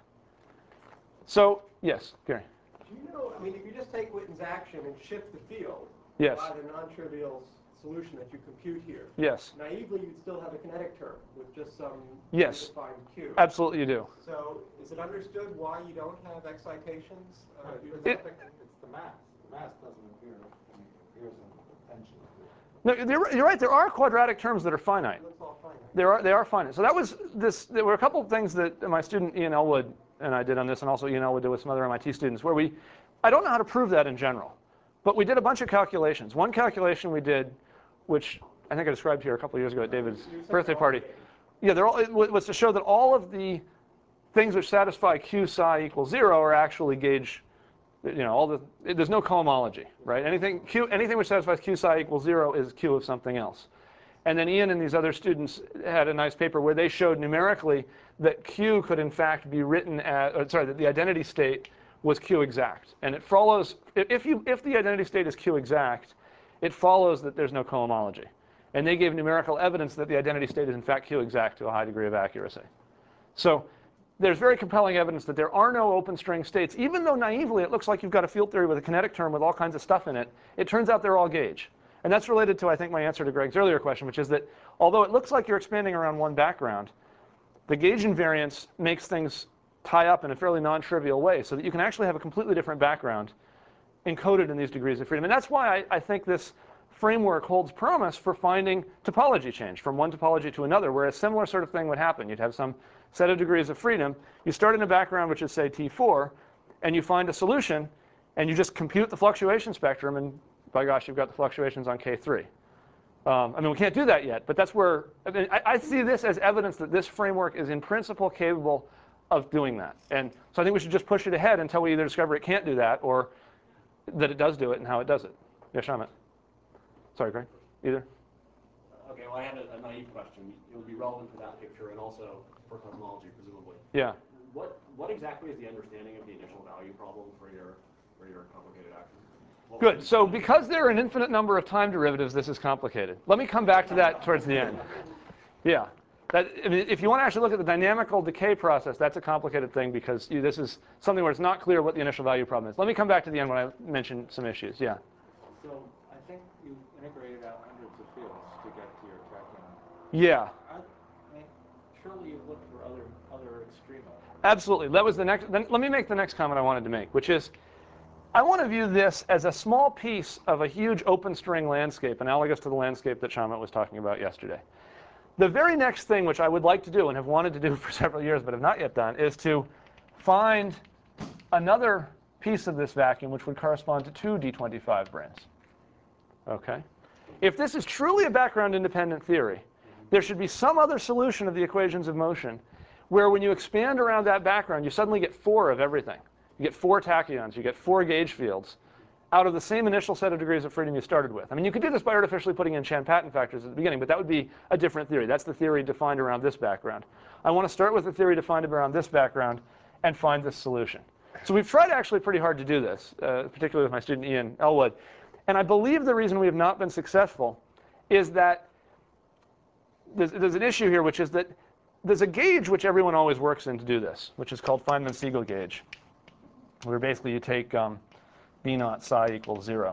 So, yes, Gary. Do you know, I mean, if you just take Witten's action and shift the field Yes. by the non-trivial solution that you compute here, Yes. naively you'd still have a kinetic term with just some Yes. defined Q. Absolutely you do. So is it understood why you don't have excitations? Uh, It's, it, it's the mass. The mass doesn't appear, it appears in the potential. No, you're, you're right. There are quadratic terms that are finite. looks all finite. There are, they are finite. So that was this. There were a couple of things that my student Ian Elwood and I did on this, and also Ian Elwood did with some other M I T students, where we, I don't know how to prove that in general, but we did a bunch of calculations. One calculation we did, which I think I described here a couple of years ago at David's birthday party. Yeah, they're all, it was to show that all of the things which satisfy Q psi equals zero are actually gauge. You know, all the there's no cohomology, right? Anything Q, anything which satisfies Q psi equals zero is Q of something else. And then Ian and these other students had a nice paper where they showed numerically that Q could in fact be written as, or sorry, that the identity state was Q exact. And it follows, if you if the identity state is Q exact, it follows that there's no cohomology. And they gave numerical evidence that the identity state is in fact Q exact to a high degree of accuracy. So there's very compelling evidence that there are no open string states. Even though naively it looks like you've got a field theory with a kinetic term with all kinds of stuff in it, it turns out they're all gauge. And that's related to, I think, my answer to Greg's earlier question, which is that although it looks like you're expanding around one background, the gauge invariance makes things tie up in a fairly non-trivial way so that you can actually have a completely different background encoded in these degrees of freedom. And that's why I, I think this framework holds promise for finding topology change from one topology to another, where a similar sort of thing would happen. You'd have some set of degrees of freedom. You start in a background which is, say, T four, and you find a solution, and you just compute the fluctuation spectrum, and by gosh, you've got the fluctuations on K three. Um, I mean, we can't do that yet, but that's where I, mean, I, I see this as evidence that this framework is in principle capable of doing that. And so I think we should just push it ahead until we either discover it can't do that or that it does do it and how it does it. Yeah, Shamit. Sorry, Greg. Either? Okay, well, I had a, a naive question. It would be relevant for that picture and also for cosmology, presumably. Yeah. What what exactly is the understanding of the initial value problem for your for your complicated action? What Good. So because there are an infinite number of time derivatives, this is complicated. Let me come back to that towards the end. Yeah. That, I mean, if you want to actually look at the dynamical decay process, that's a complicated thing because you, this is something where it's not clear what the initial value problem is. Let me come back to the end when I mention some issues. Yeah. So I think you integrated out hundreds of fields to get to your tachyon. Yeah. I, I mean, surely you've looked for other other extrema. Absolutely. That was the next. Then let me make the next comment I wanted to make, which is, I want to view this as a small piece of a huge open string landscape, analogous to the landscape that Shamit was talking about yesterday. The very next thing, which I would like to do and have wanted to do for several years but have not yet done, is to find another piece of this vacuum which would correspond to two D twenty-five branes. Okay? If this is truly a background independent theory, there should be some other solution of the equations of motion where when you expand around that background, you suddenly get four of everything. You get four tachyons, you get four gauge fields out of the same initial set of degrees of freedom you started with. I mean, you could do this by artificially putting in Chan-Paton factors at the beginning, but that would be a different theory. That's the theory defined around this background. I want to start with the theory defined around this background and find this solution. So we've tried actually pretty hard to do this, uh, particularly with my student Ian Elwood. And I believe the reason we have not been successful is that there's, there's an issue here, which is that there's a gauge which everyone always works in to do this, which is called Feynman-Siegel gauge, where basically you take um, B naught psi equals zero.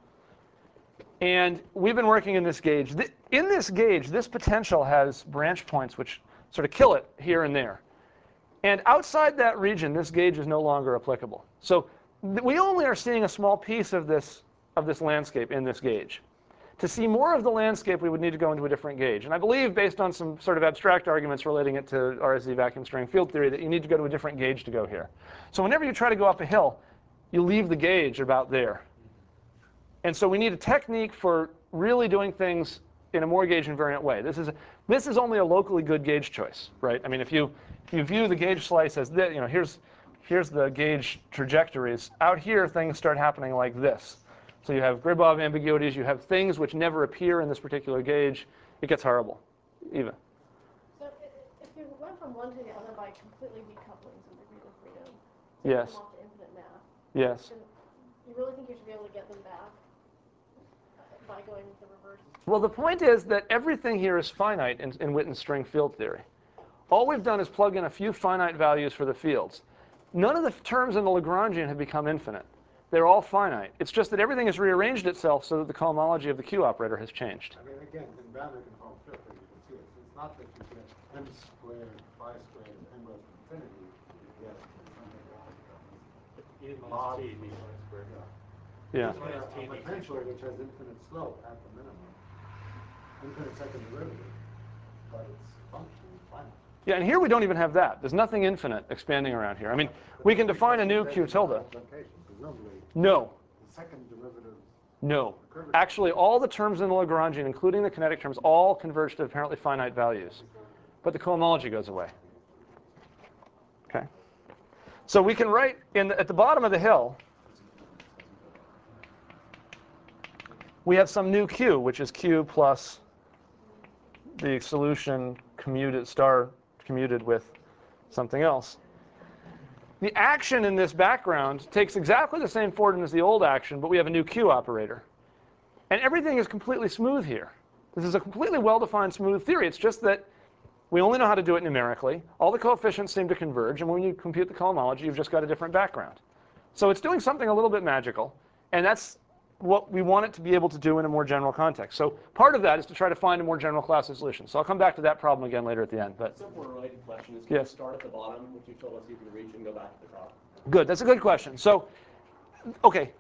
And we've been working in this gauge. In this gauge, this potential has branch points which sort of kill it here and there. And outside that region, this gauge is no longer applicable. So we only are seeing a small piece of this, of this landscape in this gauge. To see more of the landscape, we would need to go into a different gauge. And I believe, based on some sort of abstract arguments relating it to R S Z vacuum string field theory, that you need to go to a different gauge to go here. So whenever you try to go up a hill, you leave the gauge about there. And so we need a technique for really doing things in a more gauge invariant way. This is, a, this is only a locally good gauge choice, right? I mean, if you, if you view the gauge slice as this, you know, here's, here's the gauge trajectories. Out here, things start happening like this. So you have Gribov ambiguities. You have things which never appear in this particular gauge. It gets horrible. Eva. So if you went from one to the other by completely decoupling some degrees of freedom, so yes. you come off to infinite math, yes. then you really think you should be able to get them back by going the reverse? Well, the point is that everything here is finite in, in Witten's string field theory. All we've done is plug in a few finite values for the fields. None of the terms in the Lagrangian have become infinite. They're all finite. It's just that everything has rearranged itself so that the cohomology of the Q operator has changed. I mean, again, in Banach and Hall Fifth, as you can see, it's, it's not that you get n squared, phi squared, and n goes to infinity. You get something like E minus mod t, b squared. Yeah. a potential which has infinite slope at the minimum, infinite second derivative, but it's functionally finite. Yeah, and here we don't even have that. There's nothing infinite expanding around here. I mean, we can define a new Q tilde. No. The second derivative. No. Actually, all the terms in the Lagrangian, including the kinetic terms, all converge to apparently finite values. But the cohomology goes away. Okay. So we can write in the, at the bottom of the hill, we have some new Q, which is Q plus the solution commuted, star commuted with something else. The action in this background takes exactly the same forwarding as the old action, but we have a new Q operator. And everything is completely smooth here. This is a completely well-defined smooth theory. It's just that We only know how to do it numerically. All the coefficients seem to converge, and when you compute the cohomology, you've just got a different background. So it's doing something a little bit magical, and that's what we want it to be able to do in a more general context. So part of that is to try to find a more general class of solution. So I'll come back to that problem again later at the end. But simple related question is, can yes. you start at the bottom, which you told us you can reach, and go back to the top? Good. That's a good question. So, okay.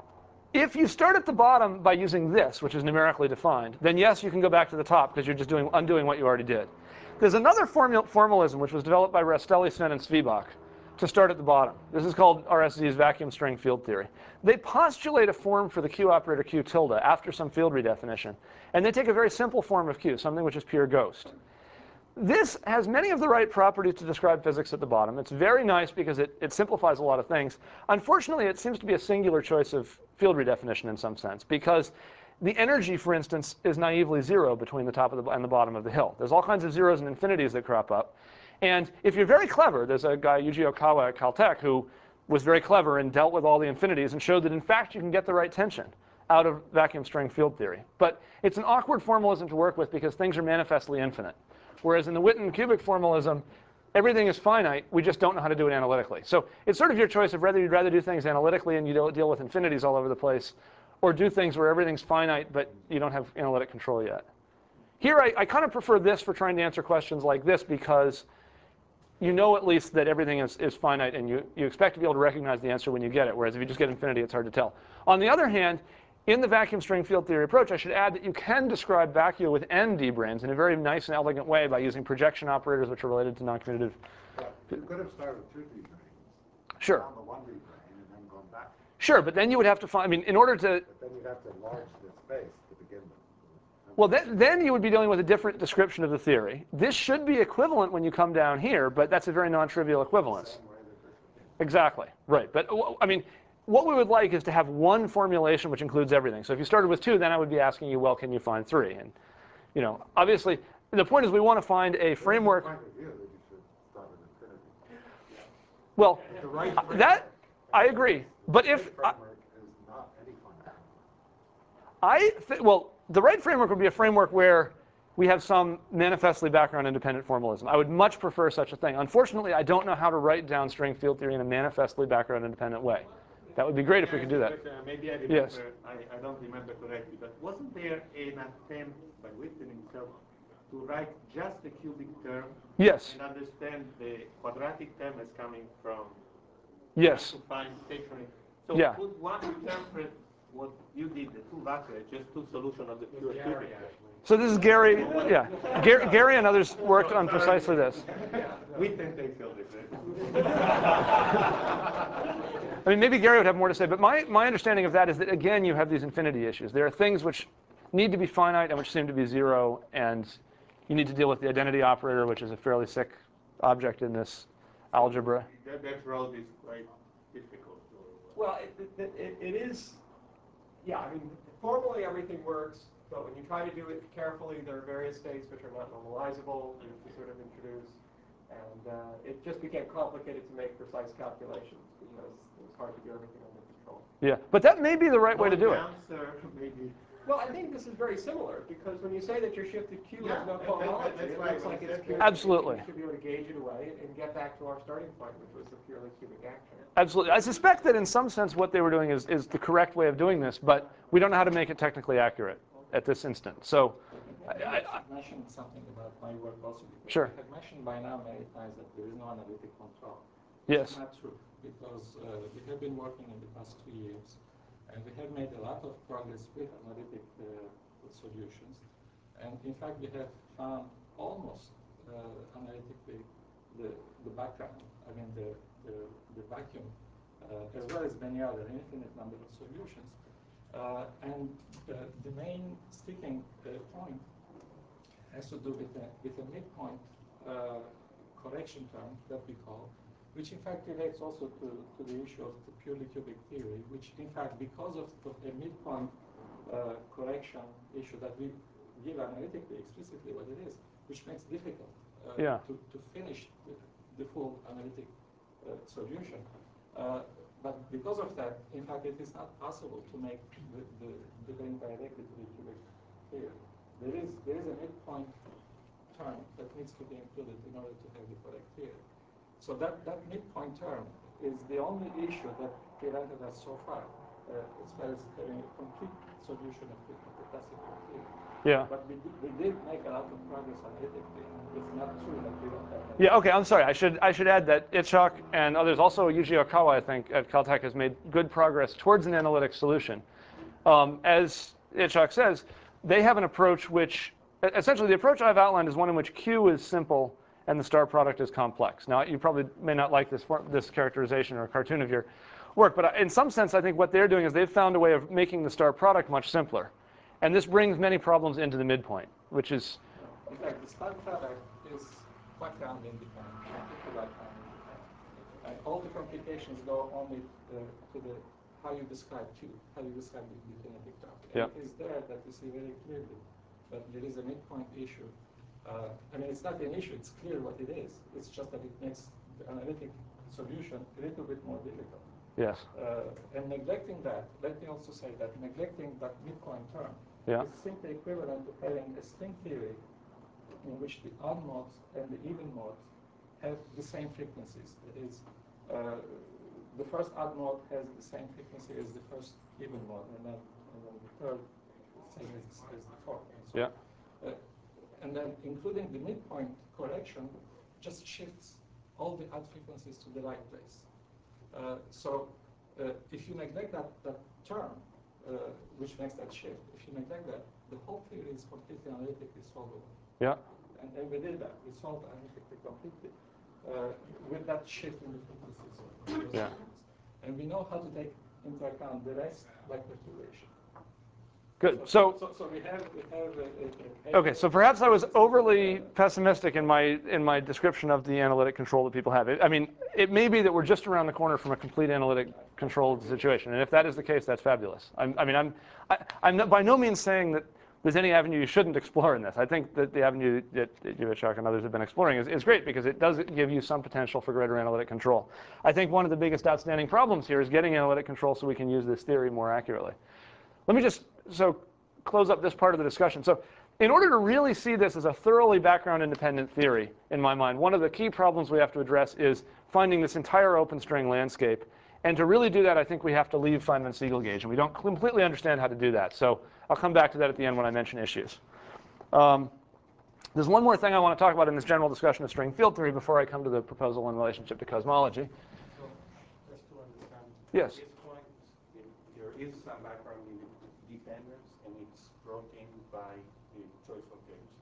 If you start at the bottom by using this, which is numerically defined, then yes, you can go back to the top because you're just doing undoing what you already did. There's another formul formalism which was developed by Rastelli, Sven, and Svebak to start at the bottom. This is called R S Z's vacuum string field theory. They postulate a form for the Q operator Q tilde after some field redefinition, and they take a very simple form of Q, something which is pure ghost. This has many of the right properties to describe physics at the bottom. It's very nice because it, it simplifies a lot of things. Unfortunately, it seems to be a singular choice of field redefinition in some sense, because the energy, for instance, is naively zero between the top of the, and the bottom of the hill. There's all kinds of zeros and infinities that crop up. And if you're very clever, there's a guy, Yuji Okawa at Caltech, who was very clever and dealt with all the infinities and showed that, in fact, you can get the right tension out of vacuum string field theory. But it's an awkward formalism to work with because things are manifestly infinite. Whereas in the Witten cubic formalism, everything is finite. We just don't know how to do it analytically. So it's sort of your choice of whether you'd rather do things analytically and you don't deal with infinities all over the place, or do things where everything's finite but you don't have analytic control yet. Here, I, I kind of prefer this for trying to answer questions like this because you know at least that everything is, is finite and you, you expect to be able to recognize the answer when you get it, whereas if you just get infinity, it's hard to tell. On the other hand, in the vacuum string field theory approach, I should add that you can describe vacuum with n d-branes in a very nice and elegant way by using projection operators which are related to non-commutative. You could have started with two d-branes. Sure. Found the one d-brane and then gone back. Sure, but then you would have to find, I mean, in order to... But then you'd have to enlarge the space to begin with. Well, then, then you would be dealing with a different description of the theory. This should be equivalent when you come down here, but that's a very non-trivial equivalence. Exactly, right. But, I mean, what we would like is to have one formulation which includes everything. So if you started with two, then I would be asking you, well, can you find three? And, you know, obviously, the point is we want to find a framework. Well, that, I agree. But if, I, I th well, the right framework would be a framework where we have some manifestly background-independent formalism. I would much prefer such a thing. Unfortunately, I don't know how to write down string field theory in a manifestly background-independent way. That would be great if we could do that. But, uh, maybe I remember, yes. I, I don't remember correctly, but wasn't there an attempt by Witten himself to write just the cubic term? Yes. And understand the quadratic term as coming from... Yes. To find stationary. So yeah. could one interpret what you did, the two vectors, just two solutions of the pure cubic? So this is Gary, yeah. Gary, Gary and others worked on precisely this. Witten takes all this. I mean, maybe Gary would have more to say, but my, my understanding of that is that, again, you have these infinity issues. There are things which need to be finite and which seem to be zero, and you need to deal with the identity operator, which is a fairly sick object in this algebra. That, that road is quite difficult. Well, it, it, it, it is, yeah, I mean, formally everything works, but when you try to do it carefully, there are various states which are not normalizable, you have to sort of introduce, and uh, it just became complicated to make precise calculations because it was hard to do everything under control. Yeah, but that may be the right way to do it. Answer, maybe. Well, I think this is very similar because when you say that your shifted Q Yeah, has no that- cohomology, that- that's it why looks when like you it's said pure. that- Absolutely. You should be able to gauge it away and get back to our starting point, which was the purely cubic action. Absolutely. I suspect that in some sense what they were doing is, is the correct way of doing this, but we don't know how to make it technically accurate at this instant. So, I, I, I should mention something about my work also. Because Sure. I have mentioned by now many times that there is no analytic control. Yes. It's not true, because uh, we have been working in the past two years, and we have made a lot of progress with analytic uh, solutions. And in fact, we have found almost uh, analytically the, the background, I mean the, the, the vacuum, uh, as well as many other infinite number of solutions. Uh, and uh, the main sticking uh, point has to do with a, with a midpoint uh, correction term that we call, which in fact relates also to, to the issue of the purely cubic theory, which in fact, because of, of a midpoint uh, correction issue that we give analytically explicitly what it is, which makes it difficult uh, Yeah. to, to finish the, the full analytic uh, solution. Uh, but because of that, in fact, it is not possible to make the, the, the link directly to the cubic theory. There is, there is a midpoint term that needs to be included in order to have the correct theory. So that, that midpoint term is the only issue that prevented us so far, uh, as far as having a complete solution of the, of the classical theory. Yeah. But we did, we did make a lot of progress analytically. It's not true that we don't have any. Yeah, okay, I'm sorry. I should I should add that Itzhak and others, also Yuji Okawa, I think, at Caltech has made good progress towards an analytic solution. Um, as Itzhak says, they have an approach which, essentially the approach I've outlined is one in which Q is simple and the star product is complex. Now, you probably may not like this, this characterization or cartoon of your work, but in some sense, I think what they're doing is they've found a way of making the star product much simpler. And this brings many problems into the midpoint, which is... In fact, the star product is background independent, completely background independent. And all the complications go only uh, to the how you describe Q, how you describe the, the kinetic term. Yeah. It is there that you see very clearly, but there is a midpoint issue. Uh, I mean, it's not an issue, it's clear what it is. It's just that it makes the analytic solution a little bit more difficult. Yes. Uh, and neglecting that, let me also say that neglecting that midpoint term yeah. is simply equivalent to having a string theory in which the odd modes and the even modes have the same frequencies. That is, uh, the first odd mode has the same frequency as the first even mode, and then, and then the third same as, as the fourth. And so yeah. Uh, and then including the midpoint correction just shifts all the odd frequencies to the right place. Uh, so uh, if you neglect that, that term, uh, which makes that shift, if you neglect that, the whole theory is completely analytically solvable. Yeah. And, and we did that. We solved it analytically completely uh, with that shift in the frequencies. Yeah. And we know how to take into account the rest like perturbation. Good. So, So, so, so we have, we have a, a, a okay. So perhaps I was overly pessimistic in my in my description of the analytic control that people have. I mean, it may be that we're just around the corner from a complete analytic controlled situation, and if that is the case, that's fabulous. I'm, I mean, I'm I, I'm not, by no means saying that there's any avenue you shouldn't explore in this. I think that the avenue that, that you, Itzhak, and others have been exploring is, is great because it does give you some potential for greater analytic control. I think one of the biggest outstanding problems here is getting analytic control so we can use this theory more accurately. Let me just so close up this part of the discussion. So in order to really see this as a thoroughly background independent theory, in my mind, one of the key problems we have to address is finding this entire open string landscape. And to really do that, I think we have to leave Feynman-Siegel gauge, and we don't completely understand how to do that. So I'll come back to that at the end when I mention issues. Um, there's one more thing I want to talk about in this general discussion of string field theory before I come to the proposal in relationship to cosmology. So just to understand, yes. At this point, there is some background dependence, and it's brought in by the choice of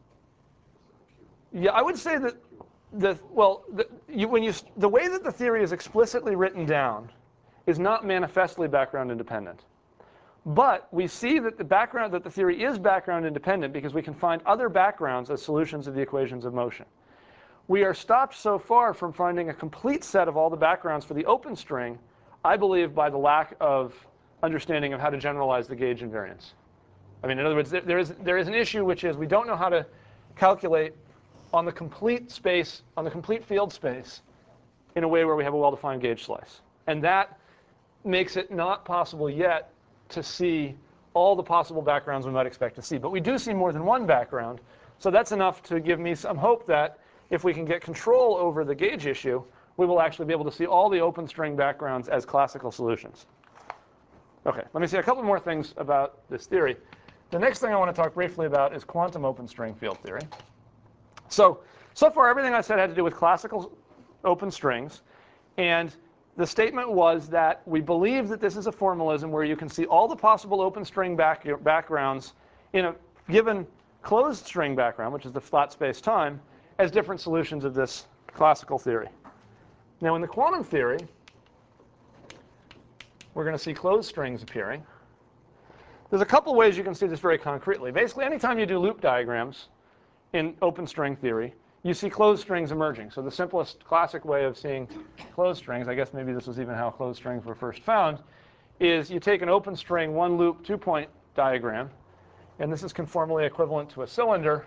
gauge. Yeah, I would say that the well, the, you, when you the way that the theory is explicitly written down is not manifestly background independent. But we see that the background that the theory is background independent because we can find other backgrounds as solutions of the equations of motion. We are stopped so far from finding a complete set of all the backgrounds for the open string, I believe, by the lack of understanding of how to generalize the gauge invariance. I mean, in other words, there is there is an issue which is we don't know how to calculate on the complete space, on the complete field space, in a way where we have a well-defined gauge slice. And that makes it not possible yet to see all the possible backgrounds we might expect to see. But we do see more than one background, so that's enough to give me some hope that if we can get control over the gauge issue, we will actually be able to see all the open string backgrounds as classical solutions. Okay, let me say a couple more things about this theory. The next thing I want to talk briefly about is quantum open string field theory. So, so far everything I said had to do with classical open strings, and the statement was that we believe that this is a formalism where you can see all the possible open string back, backgrounds in a given closed string background, which is the flat space time, as different solutions of this classical theory. Now in the quantum theory, we're going to see closed strings appearing. There's a couple ways you can see this very concretely. Basically, anytime you do loop diagrams in open string theory, you see closed strings emerging. So the simplest classic way of seeing closed strings, I guess maybe this was even how closed strings were first found, is you take an open string one loop two point diagram, and this is conformally equivalent to a cylinder,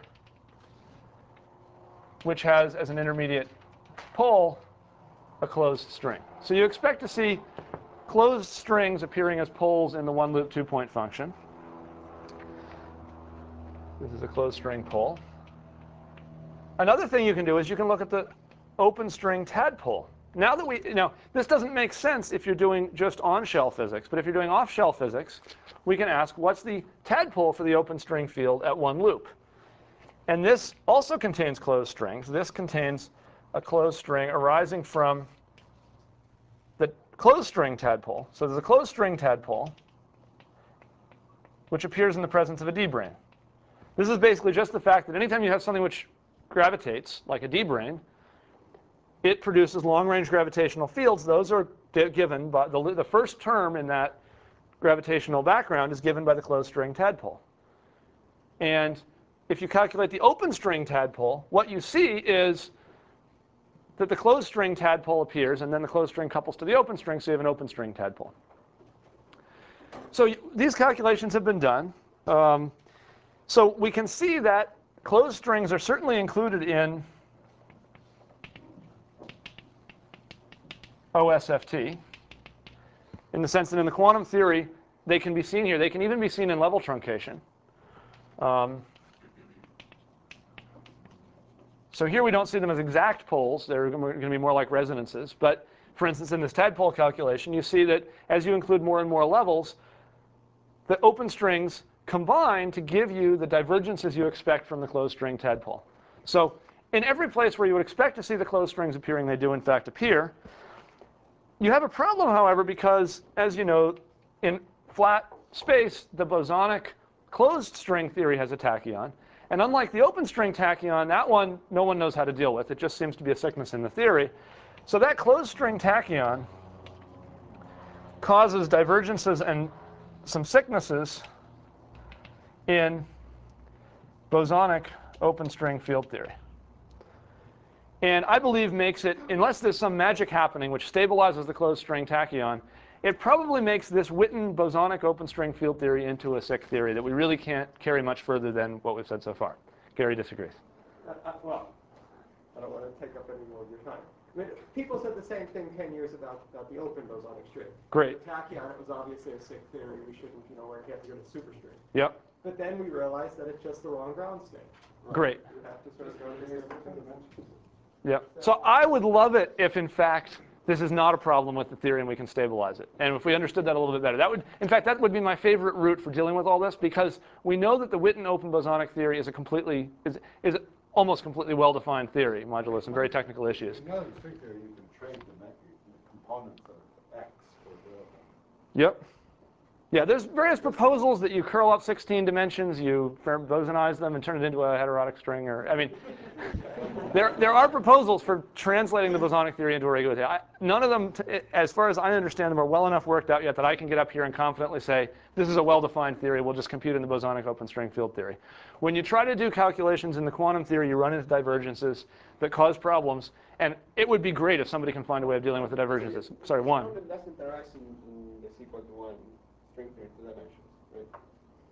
which has as an intermediate pole a closed string. So you expect to see closed strings appearing as poles in the one loop two point function. This is a closed string pole. another thing you can do is you can look at the open string tadpole. Now that we, now this doesn't make sense if you're doing just on-shell physics, but if you're doing off-shell physics, we can ask what's the tadpole for the open string field at one loop. And this also contains closed strings. This contains a closed string arising from the closed string tadpole. So there's a closed string tadpole, which appears in the presence of a D-brane. This is basically just the fact that anytime you have something which gravitates, like a D-brane, it produces long-range gravitational fields. Those are given by the, the first term in that gravitational background is given by the closed string tadpole. And if you calculate the open string tadpole, what you see is that the closed string tadpole appears, and then the closed string couples to the open string, so you have an open string tadpole. So you, these calculations have been done. Um, so we can see that closed strings are certainly included in O S F T, in the sense that in the quantum theory, they can be seen here. They can even be seen in level truncation. Um, so here we don't see them as exact poles. They're going to be more like resonances. But for instance, in this tadpole calculation, you see that as you include more and more levels, the open strings combine to give you the divergences you expect from the closed string tadpole. So in every place where you would expect to see the closed strings appearing, they do in fact appear. You have a problem, however, because, as you know, in flat space, the bosonic closed string theory has a tachyon. And unlike the open string tachyon, that one no one knows how to deal with. It just seems to be a sickness in the theory. So that closed string tachyon causes divergences and some sicknesses in bosonic open string field theory. And I believe makes it, unless there's some magic happening which stabilizes the closed string tachyon, it probably makes this Witten bosonic open string field theory into a sick theory that we really can't carry much further than what we've said so far. Gary disagrees. Uh, uh, well, I don't want to take up any more of your time. I mean, people said the same thing ten years about, about the open bosonic string. Great. The tachyon, it was obviously a sick theory. We shouldn't, you know, work. You have to go to superstring. Yep. But then we realized that it's just the wrong ground state. Right? Great. You have to sort of go to the superstring. Yep. So I would love it if, in fact, this is not a problem with the theory and we can stabilize it. And if we understood that a little bit better, that would, in fact, that would be my favorite route for dealing with all this, because we know that the Witten open bosonic theory is a completely, is, is almost completely well-defined theory, modulo some very technical issues. In the other string theory, you can trade the, the components of X for the. Yep. Yeah, there's various proposals that you curl up sixteen dimensions, you bosonize them, and turn it into a heterotic string. Or, I mean, there there are proposals for translating the bosonic theory into a regular theory. I, none of them, t as far as I understand them, are well enough worked out yet that I can get up here and confidently say, this is a well-defined theory, we'll just compute in the bosonic open string field theory. When you try to do calculations in the quantum theory, you run into divergences that cause problems, and it would be great if somebody can find a way of dealing with the divergences. Sorry, one. The problem doesn't arise in, in the equal to one string theory two dimensions, right?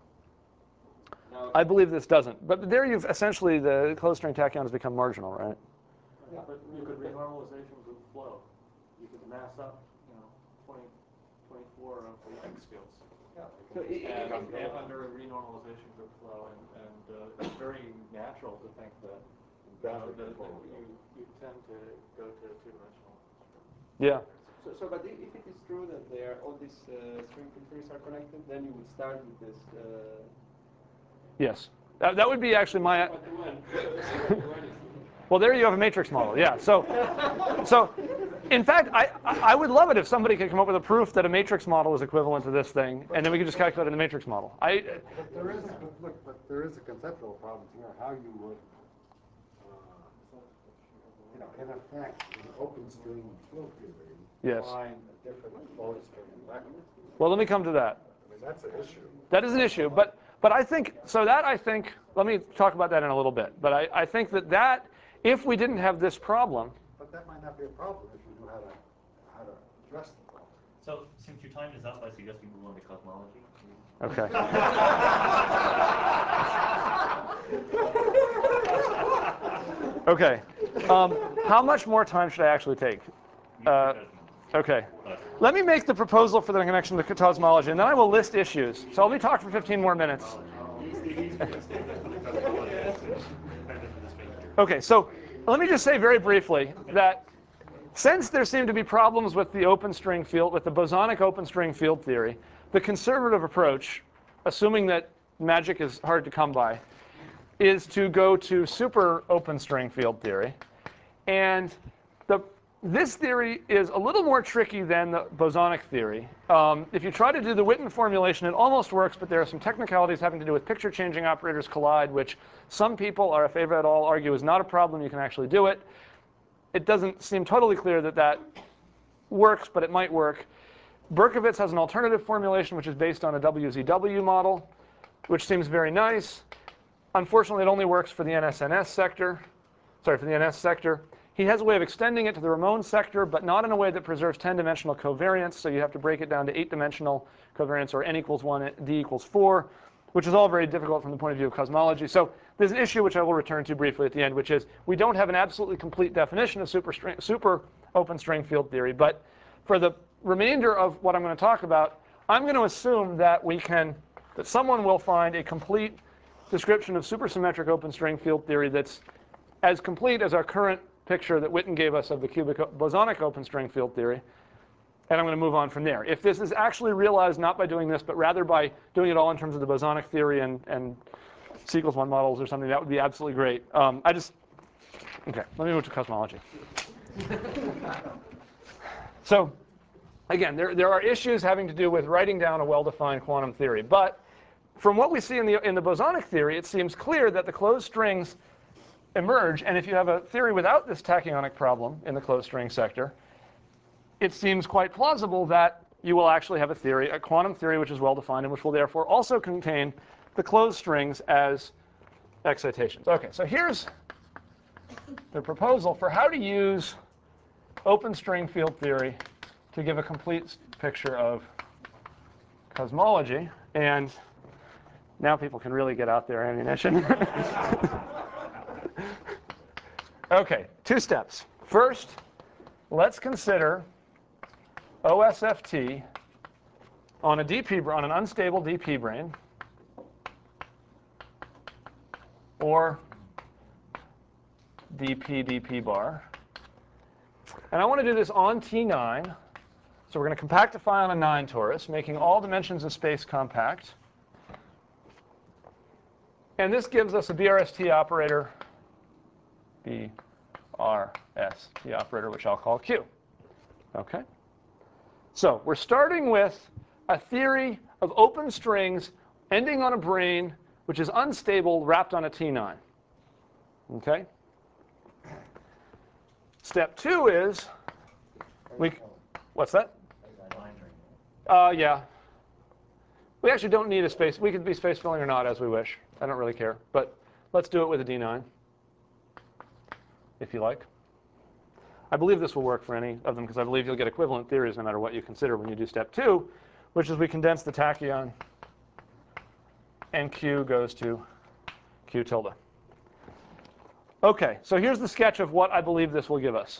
Now, I believe this doesn't. But there you've essentially, the closed string tachyon has become marginal, right? Yeah, but you could renormalization group flow. You could mass up, you know, twenty, twenty-four of the X fields. yeah. So it, it, And, it, and under a renormalization group flow, and, and uh, it's very natural to think that, you, know, that, that you, you tend to go to two-dimensional. Yeah. So, so, but if it is true that they are, all these uh, string field theories are connected, then you would start with this. Uh, Yes. That, that would be actually my. Well, there you have a matrix model. Yeah. So, so, in fact, I I would love it if somebody could come up with a proof that a matrix model is equivalent to this thing, and then we could just calculate it in the matrix model. I. But there is, but look, but there is a conceptual problem here. How you would, uh, you know, in effect, in open string field theory, Yes. find a different closed string vector. Well, let me come to that. I mean, that's an issue. That is an issue, but but I think so. That I think. Let me talk about that in a little bit. But I I think that that if we didn't have this problem. But that might not be a problem if you knew how to how to address the problem. So since your time is up, I suggest we move on to cosmology. Okay. Okay. Um, how much more time should I actually take? Uh, okay. Let me make the proposal for the connection to cosmology, and then I will list issues. So let me talk for fifteen more minutes. Use the easiest. Okay, so let me just say very briefly that since there seem to be problems with the open string field, with the bosonic open string field theory, the conservative approach, assuming that magic is hard to come by, is to go to super open string field theory. And the, this theory is a little more tricky than the bosonic theory. Um, if you try to do the Witten formulation, it almost works, but there are some technicalities having to do with picture changing operators collide, which some people, R F A et al., argue is not a problem. You can actually do it. It doesn't seem totally clear that that works, but it might work. Berkovitz has an alternative formulation, which is based on a W Z W model, which seems very nice. Unfortunately, it only works for the N S N S sector. Sorry, for the N S sector. He has a way of extending it to the Ramon sector, but not in a way that preserves ten-dimensional covariance. So you have to break it down to eight-dimensional covariance, or n equals one, d equals four, which is all very difficult from the point of view of cosmology. So there's an issue which I will return to briefly at the end, which is we don't have an absolutely complete definition of super, string, super open string field theory. But for the remainder of what I'm going to talk about, I'm going to assume that we can, that someone will find a complete description of supersymmetric open string field theory that's as complete as our current picture that Witten gave us of the cubic bosonic open string field theory. And I'm going to move on from there. If this is actually realized not by doing this, but rather by doing it all in terms of the bosonic theory and, and C equals one models or something, that would be absolutely great. Um, I just, OK, let me move to cosmology. So again, there, there are issues having to do with writing down a well-defined quantum theory. But from what we see in the, in the bosonic theory, it seems clear that the closed strings emerge. And if you have a theory without this tachyonic problem in the closed string sector, it seems quite plausible that you will actually have a theory, a quantum theory, which is well-defined and which will therefore also contain the closed strings as excitations. OK, so here's the proposal for how to use open string field theory to give a complete picture of cosmology. And now people can really get out their ammunition. OK, two steps. First, let's consider O S F T on a D P, on an unstable D P brane, or D P D P bar. And I want to do this on T nine. So we're going to compactify on a nine torus, making all dimensions of space compact. And this gives us a B R S T operator, B R S T operator, which I'll call Q. OK? So we're starting with a theory of open strings ending on a brane which is unstable wrapped on a T nine. OK? Step two is, we, what's that? Uh, yeah. We actually don't need a space. We could be space filling or not as we wish. I don't really care. But let's do it with a D nine, if you like. I believe this will work for any of them, because I believe you'll get equivalent theories no matter what you consider when you do step two, which is we condense the tachyon, and Q goes to Q tilde. OK, so here's the sketch of what I believe this will give us.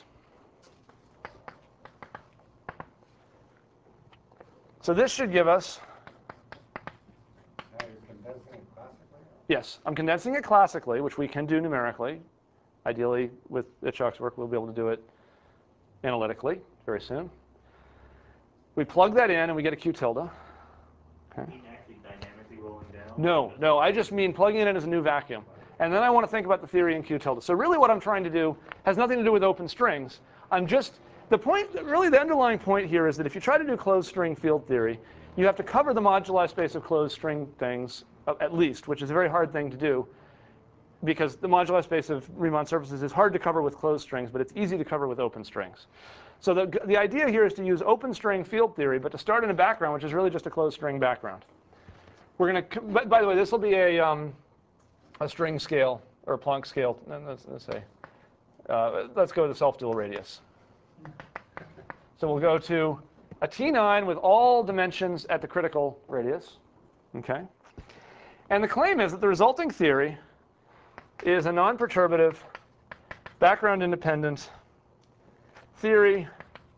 So this should give us, Now you're condensing it classically? yes, I'm condensing it classically, which we can do numerically. Ideally, with Itchok's work, we'll be able to do it analytically very soon. We plug that in, and we get a Q tilde. You mean actually dynamically rolling down? No, no, I just mean plugging it in as a new vacuum. And then I want to think about the theory in Q tilde. So really what I'm trying to do has nothing to do with open strings. I'm just, the point, really the underlying point here is that if you try to do closed string field theory, you have to cover the moduli space of closed string things, at least, which is a very hard thing to do, because the moduli space of Riemann surfaces is hard to cover with closed strings, but it's easy to cover with open strings. So the, the idea here is to use open string field theory, but to start in a background, which is really just a closed string background. We're going to, by, by the way, this will be a, um, a string scale, or a Planck scale. Let's, let's say, uh, let's go to the self-dual radius. So we'll go to a T nine with all dimensions at the critical radius. Okay? And the claim is that the resulting theory is a non-perturbative, background-independent theory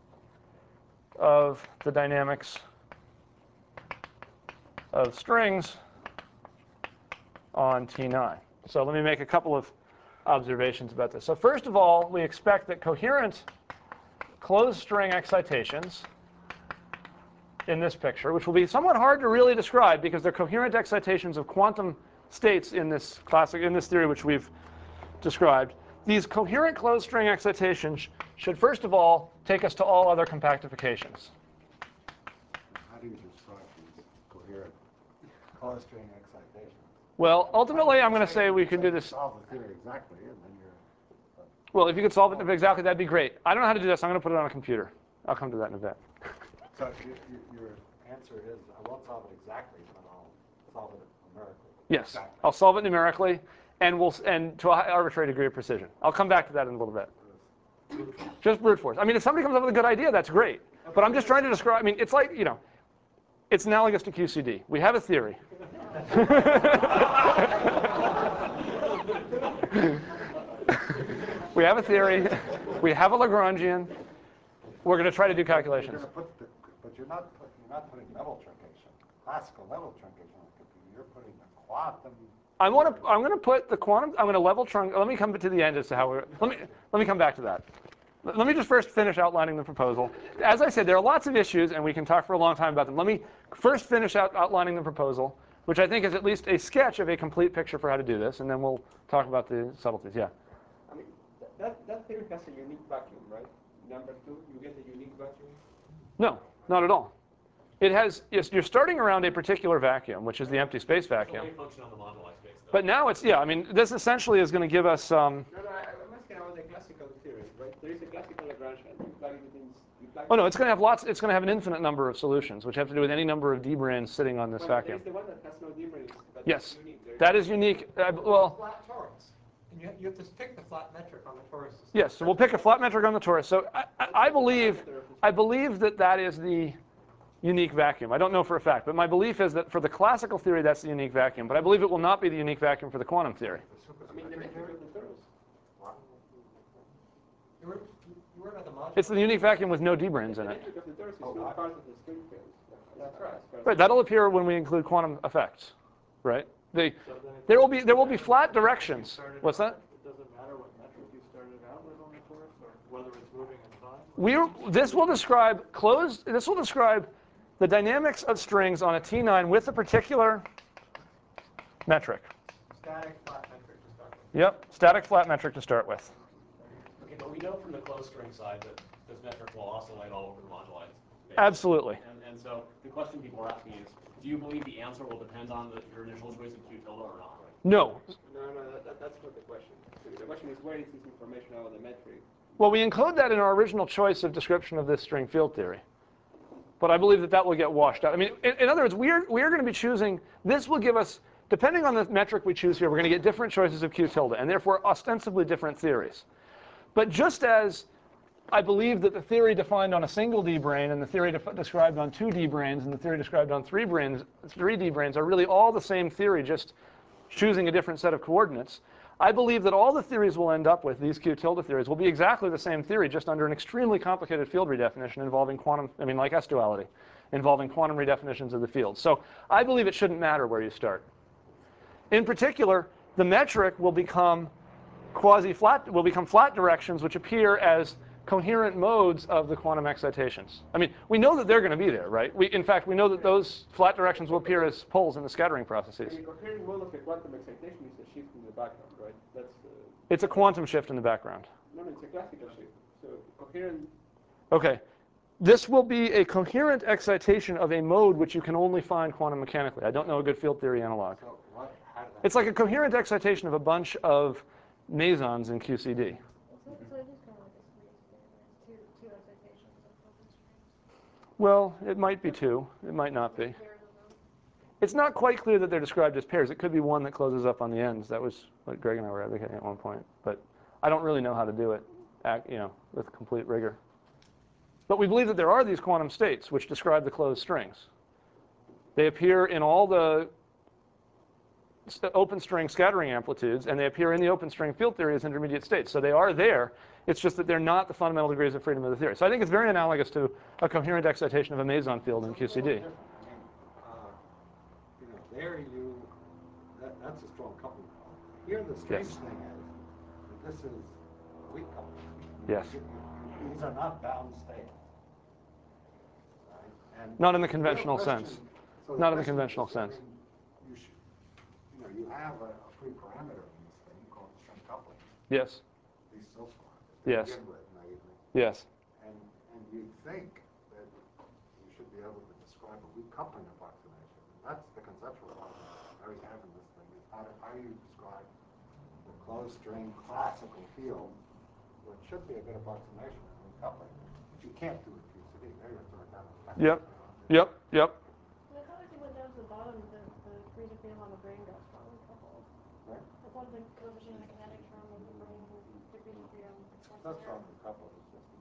of the dynamics of strings on T nine. So let me make a couple of observations about this. So first of all, we expect that coherent closed string excitations in this picture, which will be somewhat hard to really describe because they're coherent excitations of quantum states in this classic in this theory which we've described. These coherent closed string excitations should first of all take us to all other compactifications. How do you describe these coherent closed string excitations? Well, ultimately, I'm going to say we can do this. Solve the theory exactly, and then you're. Well, if you could solve it exactly, that'd be great. I don't know how to do this. I'm going to put it on a computer. I'll come to that in a bit. So you, you, your answer is, I won't solve it exactly, but I'll solve it numerically. Yes, Exactly. I'll solve it numerically, and we'll and to an arbitrary degree of precision. I'll come back to that in a little bit. Just brute force. I mean, if somebody comes up with a good idea, that's great. But I'm just trying to describe. I mean, it's like, you know, it's analogous to Q C D. We have a theory. We have a theory. We have a Lagrangian. We're going to try to do calculations. You're put the, but you're not put, you're not putting level truncation, classical level truncation on the computer. You're putting the quantum. I want to. I'm going to put the quantum. I'm going to level trunk. Let me come to the end as to how we're. Let me. Let me come back to that. Let me just first finish outlining the proposal. As I said, there are lots of issues, and we can talk for a long time about them. Let me first finish out outlining the proposal, which I think is at least a sketch of a complete picture for how to do this, and then we'll talk about the subtleties. Yeah. I mean, th- that, that theory has a unique vacuum, right? Number two, you get a unique vacuum? No, not at all. It has. Yes, you're starting around a particular vacuum, which is the empty space vacuum. It's a function on the moduli space, though. But now it's yeah. I mean, this essentially is going to give us. Um, No, no, I, I'm asking about the classical theory, right? There is a classical Lagrangian. You plug it in. You plug oh no, it's going to have lots. It's going to have an infinite number of solutions, which have to do with any number of d branes sitting on this well, vacuum. There is the one that has no d-branes, but Yes, that's unique. There that is unique. Uh, well. Flat torus. And you, you have to pick the flat metric on the torus. Yes, so we'll pick a flat metric on the torus. So I, I, I believe, I believe that that is the unique vacuum. I don't know for a fact, but my belief is that for the classical theory, that's the unique vacuum. But I believe it will not be the unique vacuum for the quantum theory. I mean, the metric of the torus. You were, you were at the module. It's the unique vacuum with no d-branes in The it. metric of the torus is not part of the string field. That's right. Right, that'll appear when we include quantum effects, right? The, there will be there will be flat directions. What's that? It doesn't matter what metric you started out with on the torus, or whether it's moving in time? We this will describe closed. This will describe the dynamics of strings on a T nine with a particular metric. Static flat metric to start with. Yep, static flat metric to start with. Okay, but we know from the closed string side that this metric will oscillate all over the moduli space. Absolutely. And, and so the question people are asking is, do you believe the answer will depend on the, your initial choice of Q tilde or not? No. No, no, that, that, that's not the question. The question is, where is this information about the metric? Well, we include that in our original choice of description of this string field theory. But I believe that that will get washed out. I mean, in, in other words, we are, we are going to be choosing, this will give us, depending on the metric we choose here, we're going to get different choices of Q tilde, and therefore ostensibly different theories. But just as I believe that the theory defined on a single d brane and the theory def- described on two d branes and the theory described on three branes, three d branes are really all the same theory, just choosing a different set of coordinates. I believe that all the theories we'll end up with, these Q tilde theories, will be exactly the same theory, just under an extremely complicated field redefinition involving quantum, I mean, like S-duality, involving quantum redefinitions of the field. So I believe it shouldn't matter where you start. In particular, the metric will become quasi-flat, will become flat directions, which appear as coherent modes of the quantum excitations. I mean, we know that they're going to be there, right? We, in fact, we know that those flat directions will appear as poles in the scattering processes. The coherent mode of the quantum excitation is a shift in the background, right? That's uh, It's a quantum shift in the background. no, no, it's a classical shift. So coherent. Okay. This will be a coherent excitation of a mode which you can only find quantum mechanically. I don't know a good field theory analog. So what, how did that It's like a coherent excitation of a bunch of mesons in Q C D. So, so it is kind of like a squeeze there. There's two, two excitations of open strings. Well, it might be two. It might not be. It's not quite clear that they're described as pairs. It could be one that closes up on the ends. That was what Greg and I were advocating at one point. But I don't really know how to do it, you know, with complete rigor. But we believe that there are these quantum states which describe the closed strings. They appear in all the open string scattering amplitudes, and they appear in the open string field theory as intermediate states. So they are there. It's just that they're not the fundamental degrees of freedom of the theory. So I think it's very analogous to a coherent excitation of a meson field in Q C D. I mean, uh, you know, there you, that, that's a strong coupling. Here the strange Yes. thing is, this is weak coupling. Yes. You- you- These are not bound states. Right? And Not in the real conventional question- sense. so the Not in the question conventional is, I sense. mean, You should, you know, you have a, a free parameter in this thing called string coupling, Yes. at least so far. to Yes. begin with, naively. Yes. And, and you think that you should be able to describe a weak coupling approximation. And that's the conceptual problem I always have in this thing, is how do, how do you describe the closed string classical field, which should be a good approximation of weak coupling, but you can't do it Q C D. There you throw it down. Yep. Yep. Yep. I thought as you went down to the bottom, the, the freezer field on the brain got strongly coupled. Right? I thought the coefficient of the kinetic term of the brain was different field. That's strongly coupled. It's just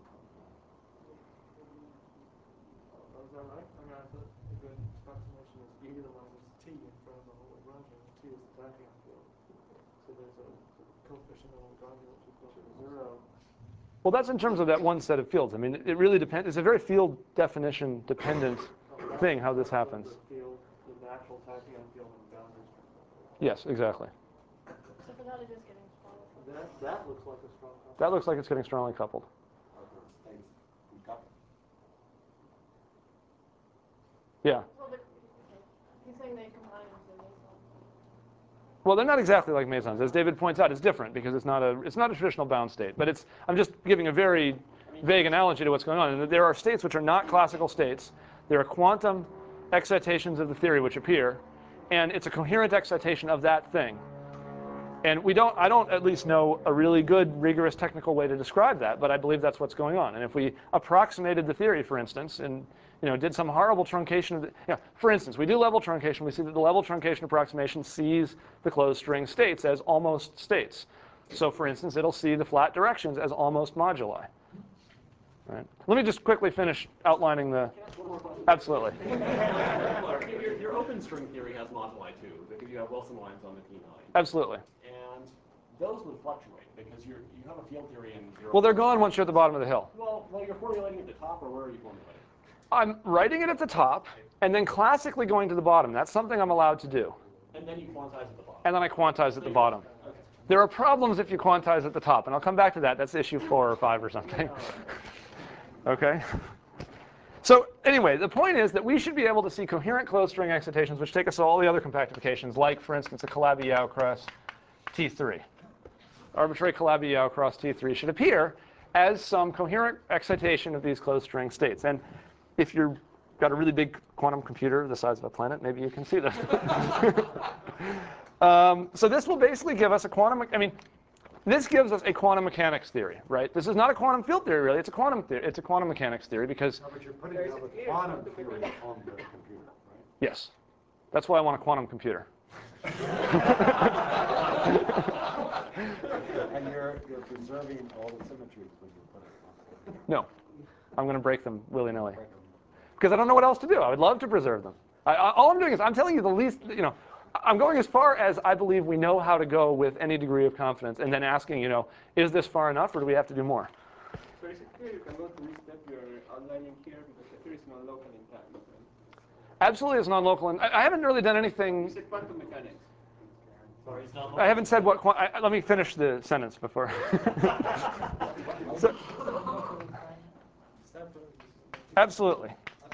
Oh, is that right? I mean, I thought a good approximation is e to the minus t in front of the whole Lagrangian, and t is the tachyon field. So there's a coefficient of Lagrangian which is equal to zero. Well, that's in terms of that one set of fields. I mean, it really depends. It's a very field definition dependent thing how this happens. The field, the natural tachyon field in the boundary. Yes, exactly. So for that, it is getting strongly coupled. That, that looks like a strong couple. That looks like it's getting strongly coupled. Yeah. Well, but, okay. He's saying they combine into this one. Well, they're not exactly like mesons. As David points out, it's different because it's not a it's not a traditional bound state. But it's I'm just giving a very vague analogy to what's going on. And there are states which are not classical states. There are quantum excitations of the theory which appear, and it's a coherent excitation of that thing. And we don't I don't at least know a really good, rigorous technical way to describe that, but I believe that's what's going on. And if we approximated the theory, for instance, and you know, did some horrible truncation of the, you know, for instance, we do level truncation, we see that the level truncation approximation sees the closed string states as almost states. So for instance, it'll see the flat directions as almost moduli. Right. Let me just quickly finish outlining the, absolutely. your, your open string theory has moduli too, because you have Wilson lines on the P nine. Absolutely. And those would fluctuate because you're, you have a field theory in zero. Well, they're gone once you're at the bottom of the hill. Well, well, you're formulating at the top, or where are you formulating? I'm writing it at the top, and then classically going to the bottom. That's something I'm allowed to do. And then you quantize at the bottom. And then I quantize at the bottom. Okay. There are problems if you quantize at the top, and I'll come back to that. That's issue four or five or something. Okay? So anyway, the point is that we should be able to see coherent closed string excitations which take us to all the other compactifications, like, for instance, a Calabi-Yau cross T three. Arbitrary Calabi-Yau cross T three should appear as some coherent excitation of these closed string states. And if you've got a really big quantum computer the size of a planet, maybe you can see this. um, so this will basically give us a quantum, I mean, this gives us a quantum mechanics theory, right? This is not a quantum field theory, really. It's a quantum theory. It's a quantum mechanics theory because. No, but you're putting down the quantum theory on the computer, right? Yes, that's why I want a quantum computer. And you're you're preserving all the symmetries when you put it on. No, I'm going to break them willy-nilly because I don't know what else to do. I would love to preserve them. I, I, all I'm doing is I'm telling you the least, you know. I'm going as far as I believe we know how to go with any degree of confidence, and then asking, you know, is this far enough, or do we have to do more? So is it clear you can go to restep your outlining here because the theory is non-local in time, right? Absolutely, it's non-local, and I, I haven't really done anything. You said quantum mechanics. Sorry, it's not I haven't said what. Qu I, let me finish the sentence before. so, absolutely.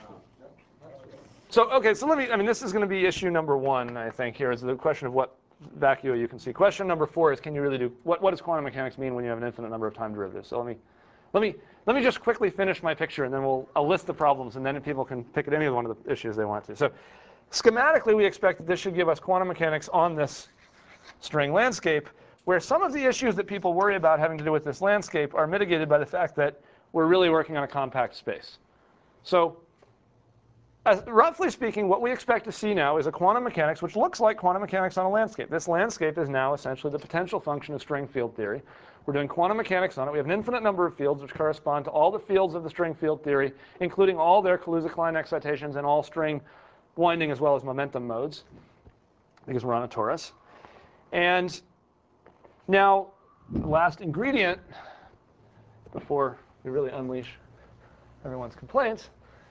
So, okay, so let me, I mean, this is going to be issue number one, I think, here is the question of what vacuo you can see. Question number four is, can you really do, what, what does quantum mechanics mean when you have an infinite number of time derivatives? So let me, let me, let me just quickly finish my picture, and then we'll, I'll list the problems, and then people can pick at any one of the issues they want to. So schematically, we expect that this should give us quantum mechanics on this string landscape, where some of the issues that people worry about having to do with this landscape are mitigated by the fact that we're really working on a compact space. So As, roughly speaking, what we expect to see now is a quantum mechanics which looks like quantum mechanics on a landscape. This landscape is now essentially the potential function of string field theory. We're doing quantum mechanics on it. We have an infinite number of fields which correspond to all the fields of the string field theory, including all their Kaluza-Klein excitations and all string winding as well as momentum modes, because we're on a torus. And now, the last ingredient, before we really unleash everyone's complaints,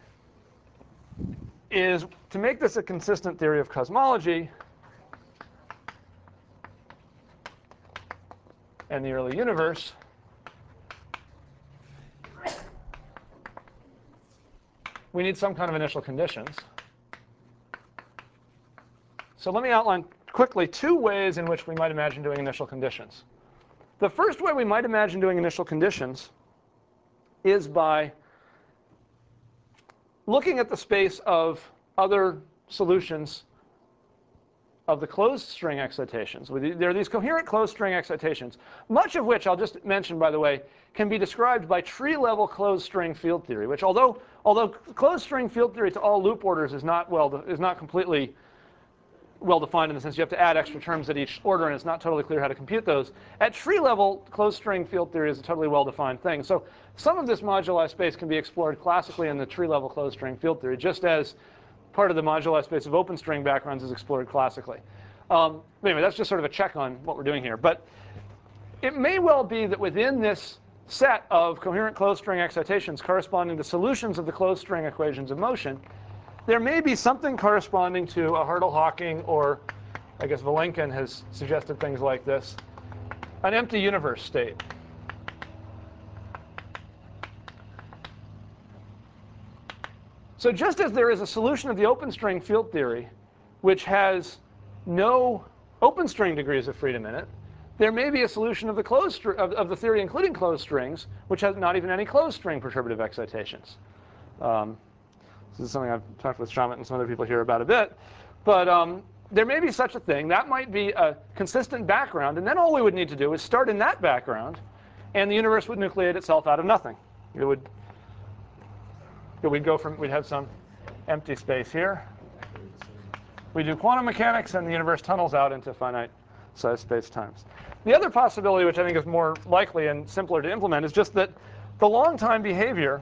is to make this a consistent theory of cosmology, and the early universe, we need some kind of initial conditions. So let me outline quickly two ways in which we might imagine doing initial conditions. The first way we might imagine doing initial conditions is by looking at the space of other solutions of the closed string excitations. There are these coherent closed string excitations, much of which, I'll just mention by the way, can be described by tree-level closed string field theory, which although, although closed string field theory to all loop orders is not, well, is not completely well defined in the sense you have to add extra terms at each order, and it's not totally clear how to compute those. At tree level, closed string field theory is a totally well defined thing. So some of this moduli space can be explored classically in the tree level closed string field theory, just as part of the moduli space of open string backgrounds is explored classically. Um, anyway, that's just sort of a check on what we're doing here. But it may well be that within this set of coherent closed string excitations corresponding to solutions of the closed string equations of motion, there may be something corresponding to a Hartle-Hawking, or I guess Vilenkin has suggested things like this, an empty universe state. So just as there is a solution of the open string field theory which has no open string degrees of freedom in it, there may be a solution of the closed str of, of the theory including closed strings which has not even any closed string perturbative excitations. Um, This is something I've talked with Shamit and some other people here about a bit. But um, there may be such a thing. That might be a consistent background. And then all we would need to do is start in that background, and the universe would nucleate itself out of nothing. It would, it would go from, we'd have some empty space here. We do quantum mechanics, and the universe tunnels out into finite size space-times. The other possibility, which I think is more likely and simpler to implement, is just that the long time behavior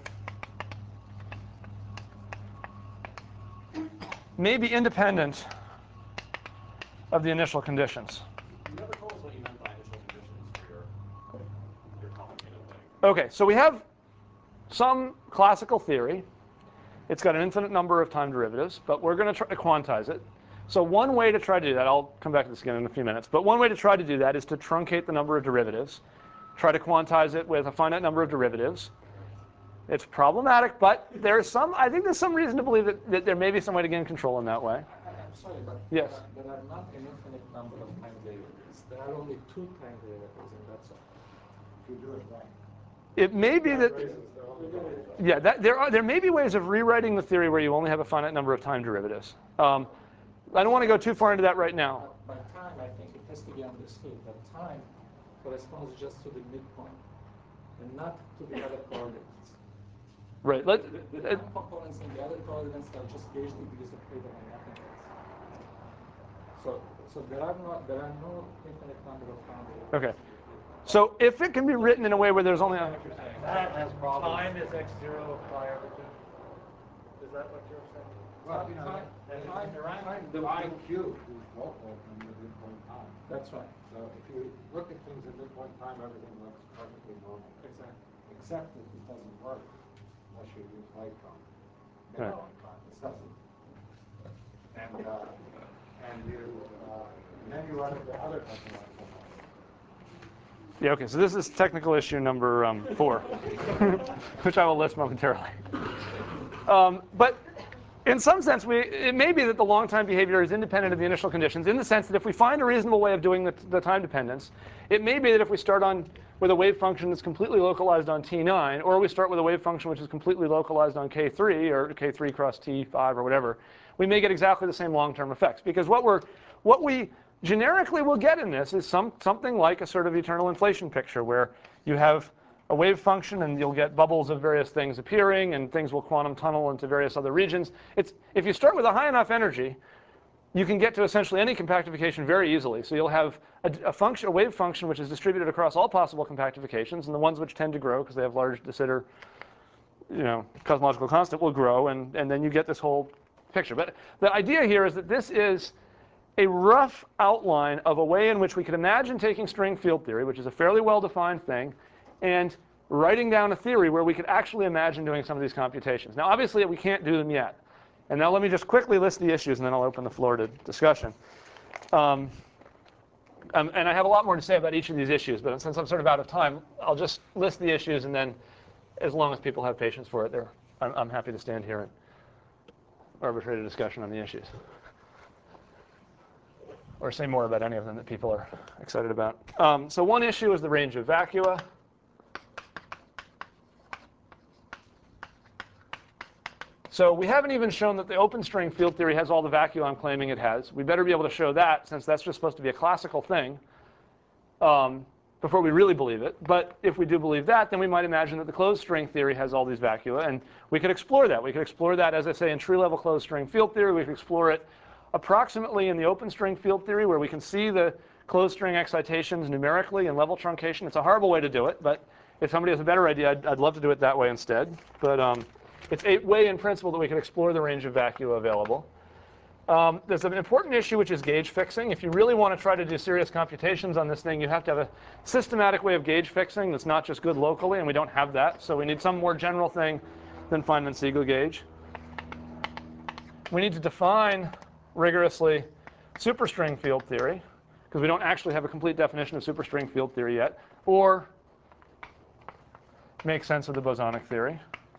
may be independent of the initial conditions. You never told us what you meant by initial conditions for your, your complicated thing. OK, so we have some classical theory. It's got an infinite number of time derivatives, but we're going to try to quantize it. So one way to try to do that, I'll come back to this again in a few minutes, but one way to try to do that is to truncate the number of derivatives, try to quantize it with a finite number of derivatives. It's problematic, but there's some, I think there's some reason to believe that, that there may be some way to gain control in that way. I'm sorry, but yes. there, are, there are not an infinite number of time derivatives. There are only two time derivatives, and that's all. If you do it right. It may be that, yeah, that, there are there may be ways of rewriting the theory where you only have a finite number of time derivatives. Um, I don't want to go too far into that right now. By time, I think it has to be understood that time corresponds just to the midpoint and not to the other coordinates. Right. Let, the, the time uh, components and the other coordinates are just gauge degrees of freedom and nothing else. So, so there are no there are no infinite number of time derivatives. Okay. So if it can be written in a way where there's only a... That has problems. Time is x zero pi over two. Is that what you're saying? Well, you know, time, time, time, time, the time cubed is local from the midpoint time. That's right. So if you look at things at midpoint time, everything looks perfectly normal. Exactly. Except that it doesn't work unless you use light cone. Right. It doesn't. And, uh, and you, uh, and then you run into other technological problems. Yeah, OK, so this is technical issue number um, four, which I will list momentarily. Um, but in some sense, we, it may be that the long time behavior is independent of the initial conditions, in the sense that if we find a reasonable way of doing the, the time dependence, it may be that if we start on with a wave function that's completely localized on T nine, or we start with a wave function which is completely localized on K three, or K three cross T five, or whatever, we may get exactly the same long-term effects. Because what we're, what we generically will get in this is some, something like a sort of eternal inflation picture, where you have a wave function and you'll get bubbles of various things appearing, and things will quantum tunnel into various other regions. It's, if you start with a high enough energy, you can get to essentially any compactification very easily. So you'll have a, a function, a wave function, which is distributed across all possible compactifications, and the ones which tend to grow because they have large de Sitter, you know, cosmological constant will grow, and, and then you get this whole picture. But the idea here is that this is a rough outline of a way in which we could imagine taking string field theory, which is a fairly well-defined thing, and writing down a theory where we could actually imagine doing some of these computations. Now, obviously, we can't do them yet. And now let me just quickly list the issues, and then I'll open the floor to discussion. Um, Um, and I have a lot more to say about each of these issues, but since I'm sort of out of time, I'll just list the issues, and then as long as people have patience for it, I'm, I'm happy to stand here and arbitrate a discussion on the issues. Or say more about any of them that people are excited about. Um, so one issue is the range of vacua. So we haven't even shown that the open string field theory has all the vacua I'm claiming it has. We better be able to show that, since that's just supposed to be a classical thing, um, before we really believe it. But if we do believe that, then we might imagine that the closed string theory has all these vacua, and we could explore that. We could explore that, as I say, in tree-level closed string field theory. We could explore it approximately in the open string field theory, where we can see the closed string excitations numerically in level truncation. It's a horrible way to do it, but if somebody has a better idea, I'd, I'd love to do it that way instead. But um, it's a way in principle that we can explore the range of vacua available. Um, there's an important issue, which is gauge fixing. If you really want to try to do serious computations on this thing, you have to have a systematic way of gauge fixing that's not just good locally, and we don't have that. So we need some more general thing than Feynman-Siegel gauge. We need to define rigorously superstring field theory, because we don't actually have a complete definition of superstring field theory yet, or make sense of the bosonic theory.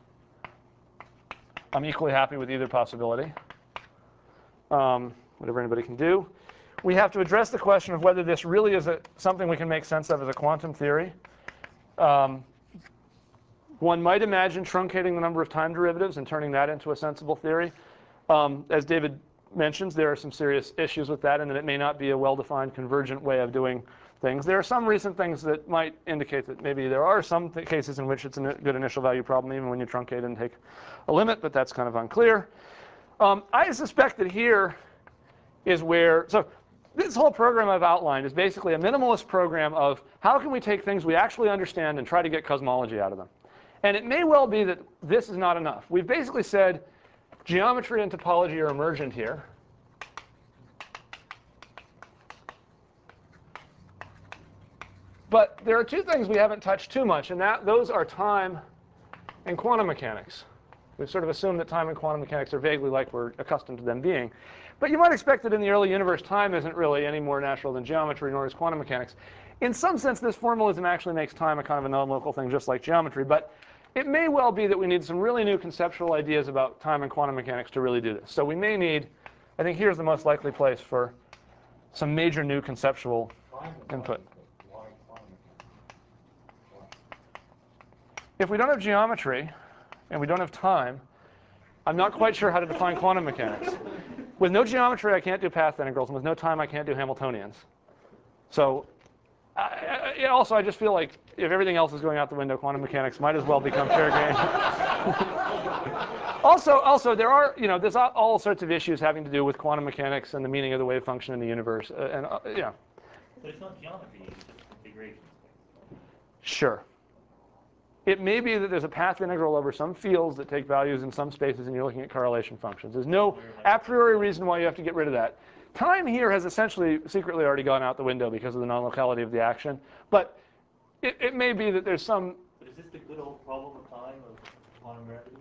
I'm equally happy with either possibility, um, whatever anybody can do. We have to address the question of whether this really is a, something we can make sense of as a quantum theory. Um, one might imagine truncating the number of time derivatives and turning that into a sensible theory. Um, as David mentions, there are some serious issues with that, and that it may not be a well-defined convergent way of doing things. There are some recent things that might indicate that maybe there are some th cases in which it's a good initial value problem, even when you truncate and take a limit, but that's kind of unclear. Um, I suspect that here is where, so this whole program I've outlined is basically a minimalist program of how can we take things we actually understand and try to get cosmology out of them. And it may well be that this is not enough. We've basically said geometry and topology are emergent here. But there are two things we haven't touched too much, and that those are time and quantum mechanics. We've sort of assumed that time and quantum mechanics are vaguely like we're accustomed to them being. But you might expect that in the early universe, time isn't really any more natural than geometry, nor is quantum mechanics. In some sense, this formalism actually makes time a kind of a non-local thing, just like geometry. But it may well be that we need some really new conceptual ideas about time and quantum mechanics to really do this. So we may need, I think here's the most likely place for some major new conceptual input. If we don't have geometry and we don't have time, I'm not quite sure how to define quantum mechanics. With no geometry, I can't do path integrals, and with no time, I can't do Hamiltonians. So I, I, also, I just feel like if everything else is going out the window, quantum mechanics might as well become fair game. also, also, there are, you know, there's all sorts of issues having to do with quantum mechanics and the meaning of the wave function in the universe, uh, and uh, yeah. But it's not geometry; it's just configuration. Sure. It may be that there's a path integral over some fields that take values in some spaces, and you're looking at correlation functions. There's no a priori reason why you have to get rid of that. Time here has essentially secretly already gone out the window because of the non-locality of the action. But it, it may be that there's some... But is this the good old problem of time, of quantum gravity?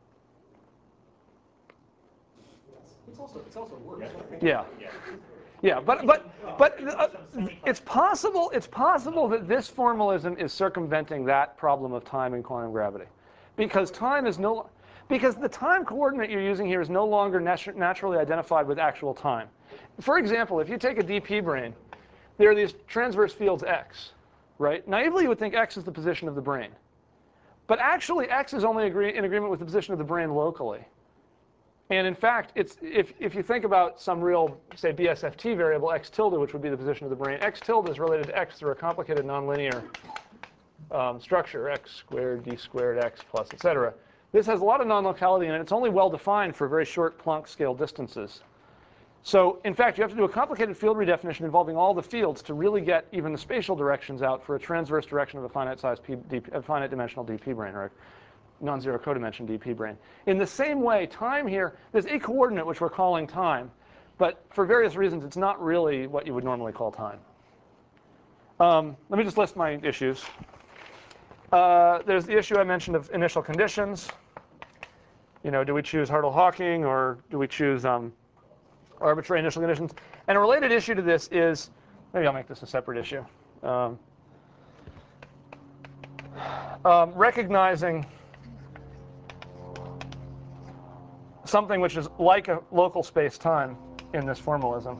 It's also, it's also worse. Yeah. Yeah. Yeah, but but but uh, it's possible it's possible that this formalism is circumventing that problem of time and quantum gravity, because time is no because the time coordinate you're using here is no longer nat naturally identified with actual time. For example, if you take a D P brane, there are these transverse fields x, right? Naively, you would think x is the position of the brane, but actually x is only agree in agreement with the position of the brane locally. And in fact, it's, if, if you think about some real, say, B S F T variable, x tilde, which would be the position of the brane, x tilde is related to x through a complicated nonlinear um, structure, x squared, d squared, x plus, et cetera. This has a lot of non-locality, and it's only well-defined for very short Planck scale distances. So in fact, you have to do a complicated field redefinition involving all the fields to really get even the spatial directions out for a transverse direction of a finite size P, D, a finite dimensional D P brane, or a non-zero codimension D P brane. In the same way, time here, there's a coordinate which we're calling time, but for various reasons, it's not really what you would normally call time. Um, let me just list my issues. Uh, there's the issue I mentioned of initial conditions. You know, do we choose Hartle-Hawking, or do we choose um, arbitrary initial conditions? And a related issue to this is maybe I'll make this a separate issue. Um, um, recognizing something which is like a local space-time in this formalism.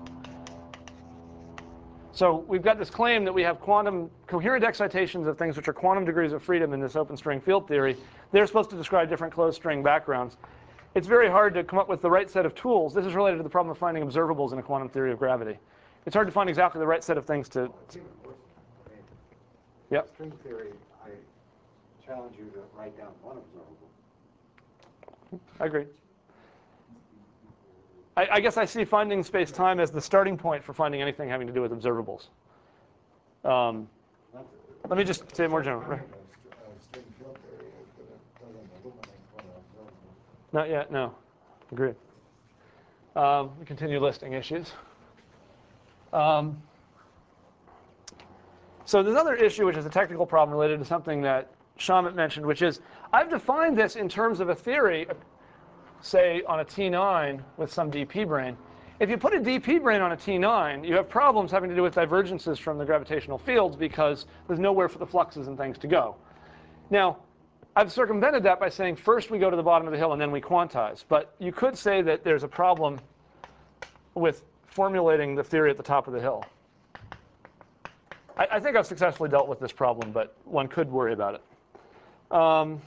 So we've got this claim that we have quantum coherent excitations of things which are quantum degrees of freedom in this open string field theory. They're supposed to describe different closed string backgrounds. It's very hard to come up with the right set of tools. This is related to the problem of finding observables in a quantum theory of gravity. It's hard to find exactly the right set of things to. to yep. String theory, I challenge you to write down one observable. I agree. I, I guess I see finding space-time as the starting point for finding anything having to do with observables. Um, let me just say it more general. Right. Not yet, no. Agreed. Um, we continue listing issues. Um, so there's another issue, which is a technical problem related to something that Shamit mentioned, which is I've defined this in terms of a theory, say on a T nine with some D P brane. If you put a D P brane on a T nine, you have problems having to do with divergences from the gravitational fields because there's nowhere for the fluxes and things to go. Now, I've circumvented that by saying first we go to the bottom of the hill and then we quantize. But you could say that there's a problem with formulating the theory at the top of the hill. I, I think I've successfully dealt with this problem, but one could worry about it. Um,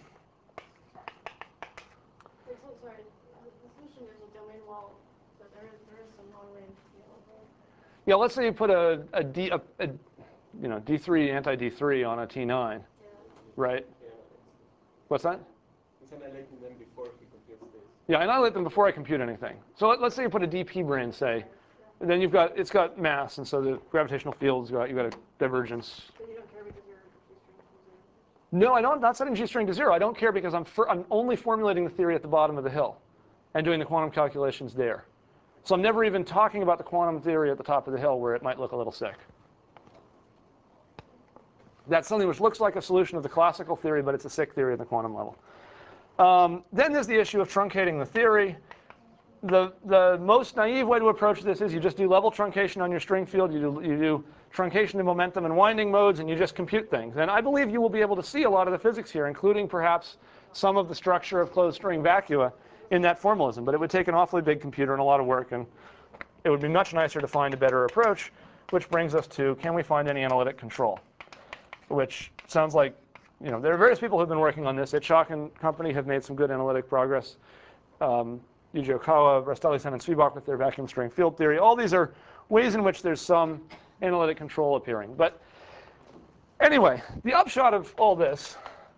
Wait, so, sorry, the, the solution is a domain wall, so there is, there is some long-range field, right? yeah, let's say you put a, a, D, a, a you know, D three anti-D three on a T nine, Yeah. right? What's that? It's annihilating them before he computes this. Yeah, I annihilate them before I compute anything. So let, let's say you put a D P brane, say, and then you've got it's got mass, and so the gravitational field's got you've got a divergence. So you don't care because you're G-string to zero? No, I don't. I'm not setting G string to zero. I don't care because I'm for, I'm only formulating the theory at the bottom of the hill, and doing the quantum calculations there. So I'm never even talking about the quantum theory at the top of the hill where it might look a little sick. That's something which looks like a solution of the classical theory, but it's a sick theory at the quantum level. Um, then there's the issue of truncating the theory. The, the most naive way to approach this is you just do level truncation on your string field. You do, you do truncation in momentum and winding modes, and you just compute things. And I believe you will be able to see a lot of the physics here, including perhaps some of the structure of closed string vacua in that formalism. But it would take an awfully big computer and a lot of work, and it would be much nicer to find a better approach, which brings us to, can we find any analytic control? Which sounds like, you know, there are various people who have been working on this. Itchok and company have made some good analytic progress. Um, Yuji Okawa, Rastelli-san, and Svebak with their vacuum string field theory. All these are ways in which there's some analytic control appearing. But anyway, the upshot of all this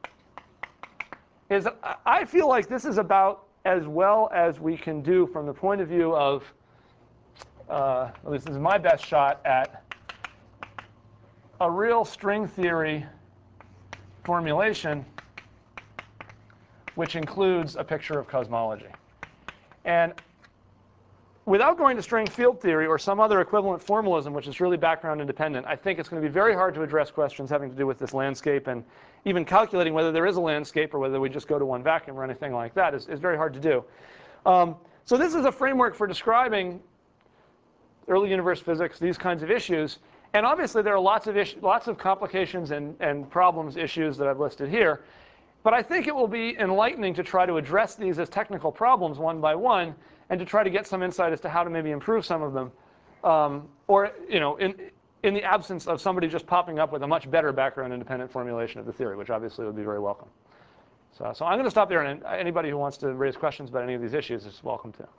is I feel like this is about as well as we can do from the point of view of, uh, at least this is my best shot at a real string theory formulation which includes a picture of cosmology. And without going to string field theory or some other equivalent formalism, which is really background independent, I think it's going to be very hard to address questions having to do with this landscape, and even calculating whether there is a landscape or whether we just go to one vacuum or anything like that is, is very hard to do. Um, so this is a framework for describing early universe physics, these kinds of issues. And obviously, there are lots of issues, lots of complications and, and problems, issues that I've listed here. But I think it will be enlightening to try to address these as technical problems one by one, and to try to get some insight as to how to maybe improve some of them, um, or you know, in in the absence of somebody just popping up with a much better background-independent formulation of the theory, which obviously would be very welcome. So, so I'm going to stop there, and anybody who wants to raise questions about any of these issues is welcome to.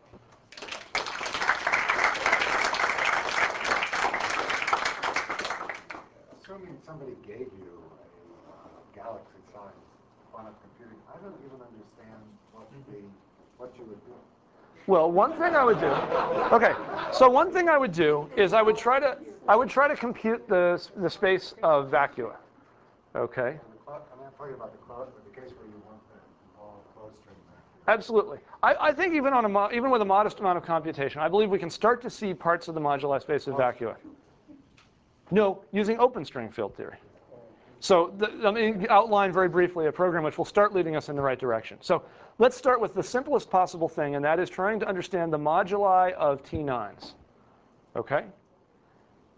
Assuming somebody gave you a uh, galaxy-sized quantum computing, I don't even understand what the what you would do. Well, one thing I would do. Okay, so one thing I would do is I would try to I would try to compute the the space of vacua. Okay. I mean, I'm talking about the, clo- the case where you want to involve closed string vacua. Absolutely. I, I think even on a mo even with a modest amount of computation, I believe we can start to see parts of the moduli space of vacua. No, using open string field theory. So the, let me outline very briefly a program which will start leading us in the right direction. So let's start with the simplest possible thing, and that is trying to understand the moduli of T nines. Okay?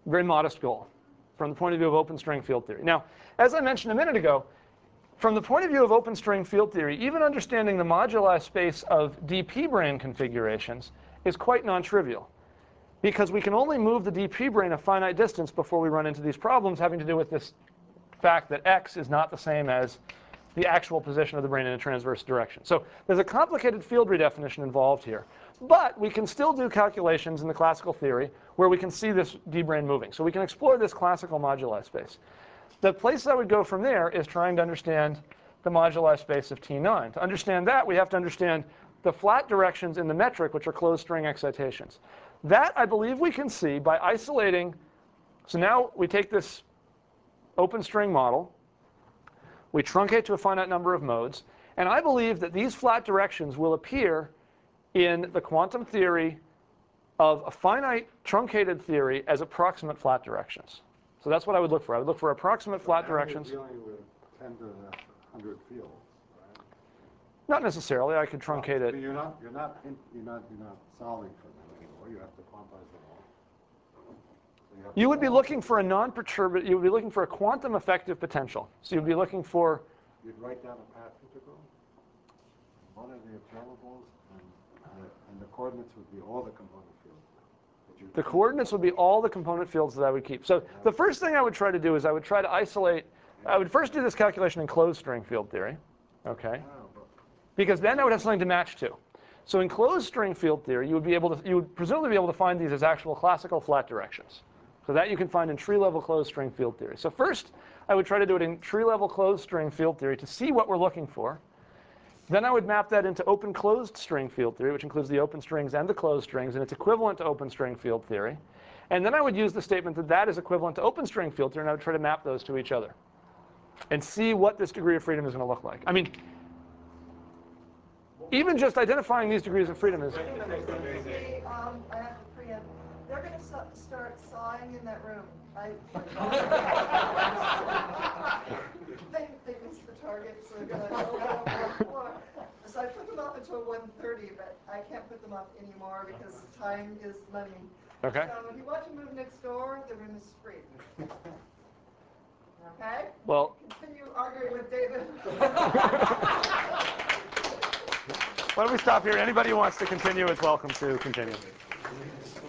very modest goal from the point of view of open string field theory. Now, as I mentioned a minute ago, from the point of view of open string field theory, even understanding the moduli space of D P brane configurations is quite non-trivial, because we can only move the D P brane a finite distance before we run into these problems having to do with this fact that x is not the same as the actual position of the brane in a transverse direction. So there's a complicated field redefinition involved here. But we can still do calculations in the classical theory where we can see this D brane moving. So we can explore this classical moduli space. The place I would go from there is trying to understand the moduli space of T nine. To understand that, we have to understand the flat directions in the metric, which are closed string excitations. That, I believe, we can see by isolating. So now we take this open string model, we truncate to a finite number of modes, and I believe that these flat directions will appear in the quantum theory of a finite truncated theory as approximate flat directions. So that's what I would look for. I would look for approximate So flat now you're directions. dealing with ten to the one hundred fields, right? Not necessarily. I could truncate Well, it. You're not, you're not, in- you're not, you're not solving for them anymore. You have to quantize them all. So have You to would be solve- looking for a non-perturbative. You would be looking for a quantum effective potential. So you'd be looking for. You'd write down a path integral. What are the observables? And, uh, and the coordinates would be all the component fields. that you're The trying to coordinates would be all the component fields that I would keep. So the first thing I would try to do is I would try to isolate. I would first do this calculation in closed string field theory, okay? Oh, but Because then I would have something to match to. So in closed string field theory, you would be able to, you would presumably be able to find these as actual classical flat directions. So that you can find in tree-level closed string field theory. So first, I would try to do it in tree-level closed string field theory to see what we're looking for. Then I would map that into open closed string field theory, which includes the open strings and the closed strings, and it's equivalent to open string field theory. And then I would use the statement that that is equivalent to open string field theory, and I would try to map those to each other and see what this degree of freedom is going to look like. I mean, even just identifying these degrees of freedom is. See, um, I have to preempt. They're going to so- start sawing in that room. I, they, they missed the target, so they're going to go down on the floor. So I put them up until one thirty, but I can't put them up anymore because time is money. Okay. So if you want to move next door, the room is free. Okay? Well, Continue arguing with David. why don't we stop here? Anybody who wants to continue is welcome to continue.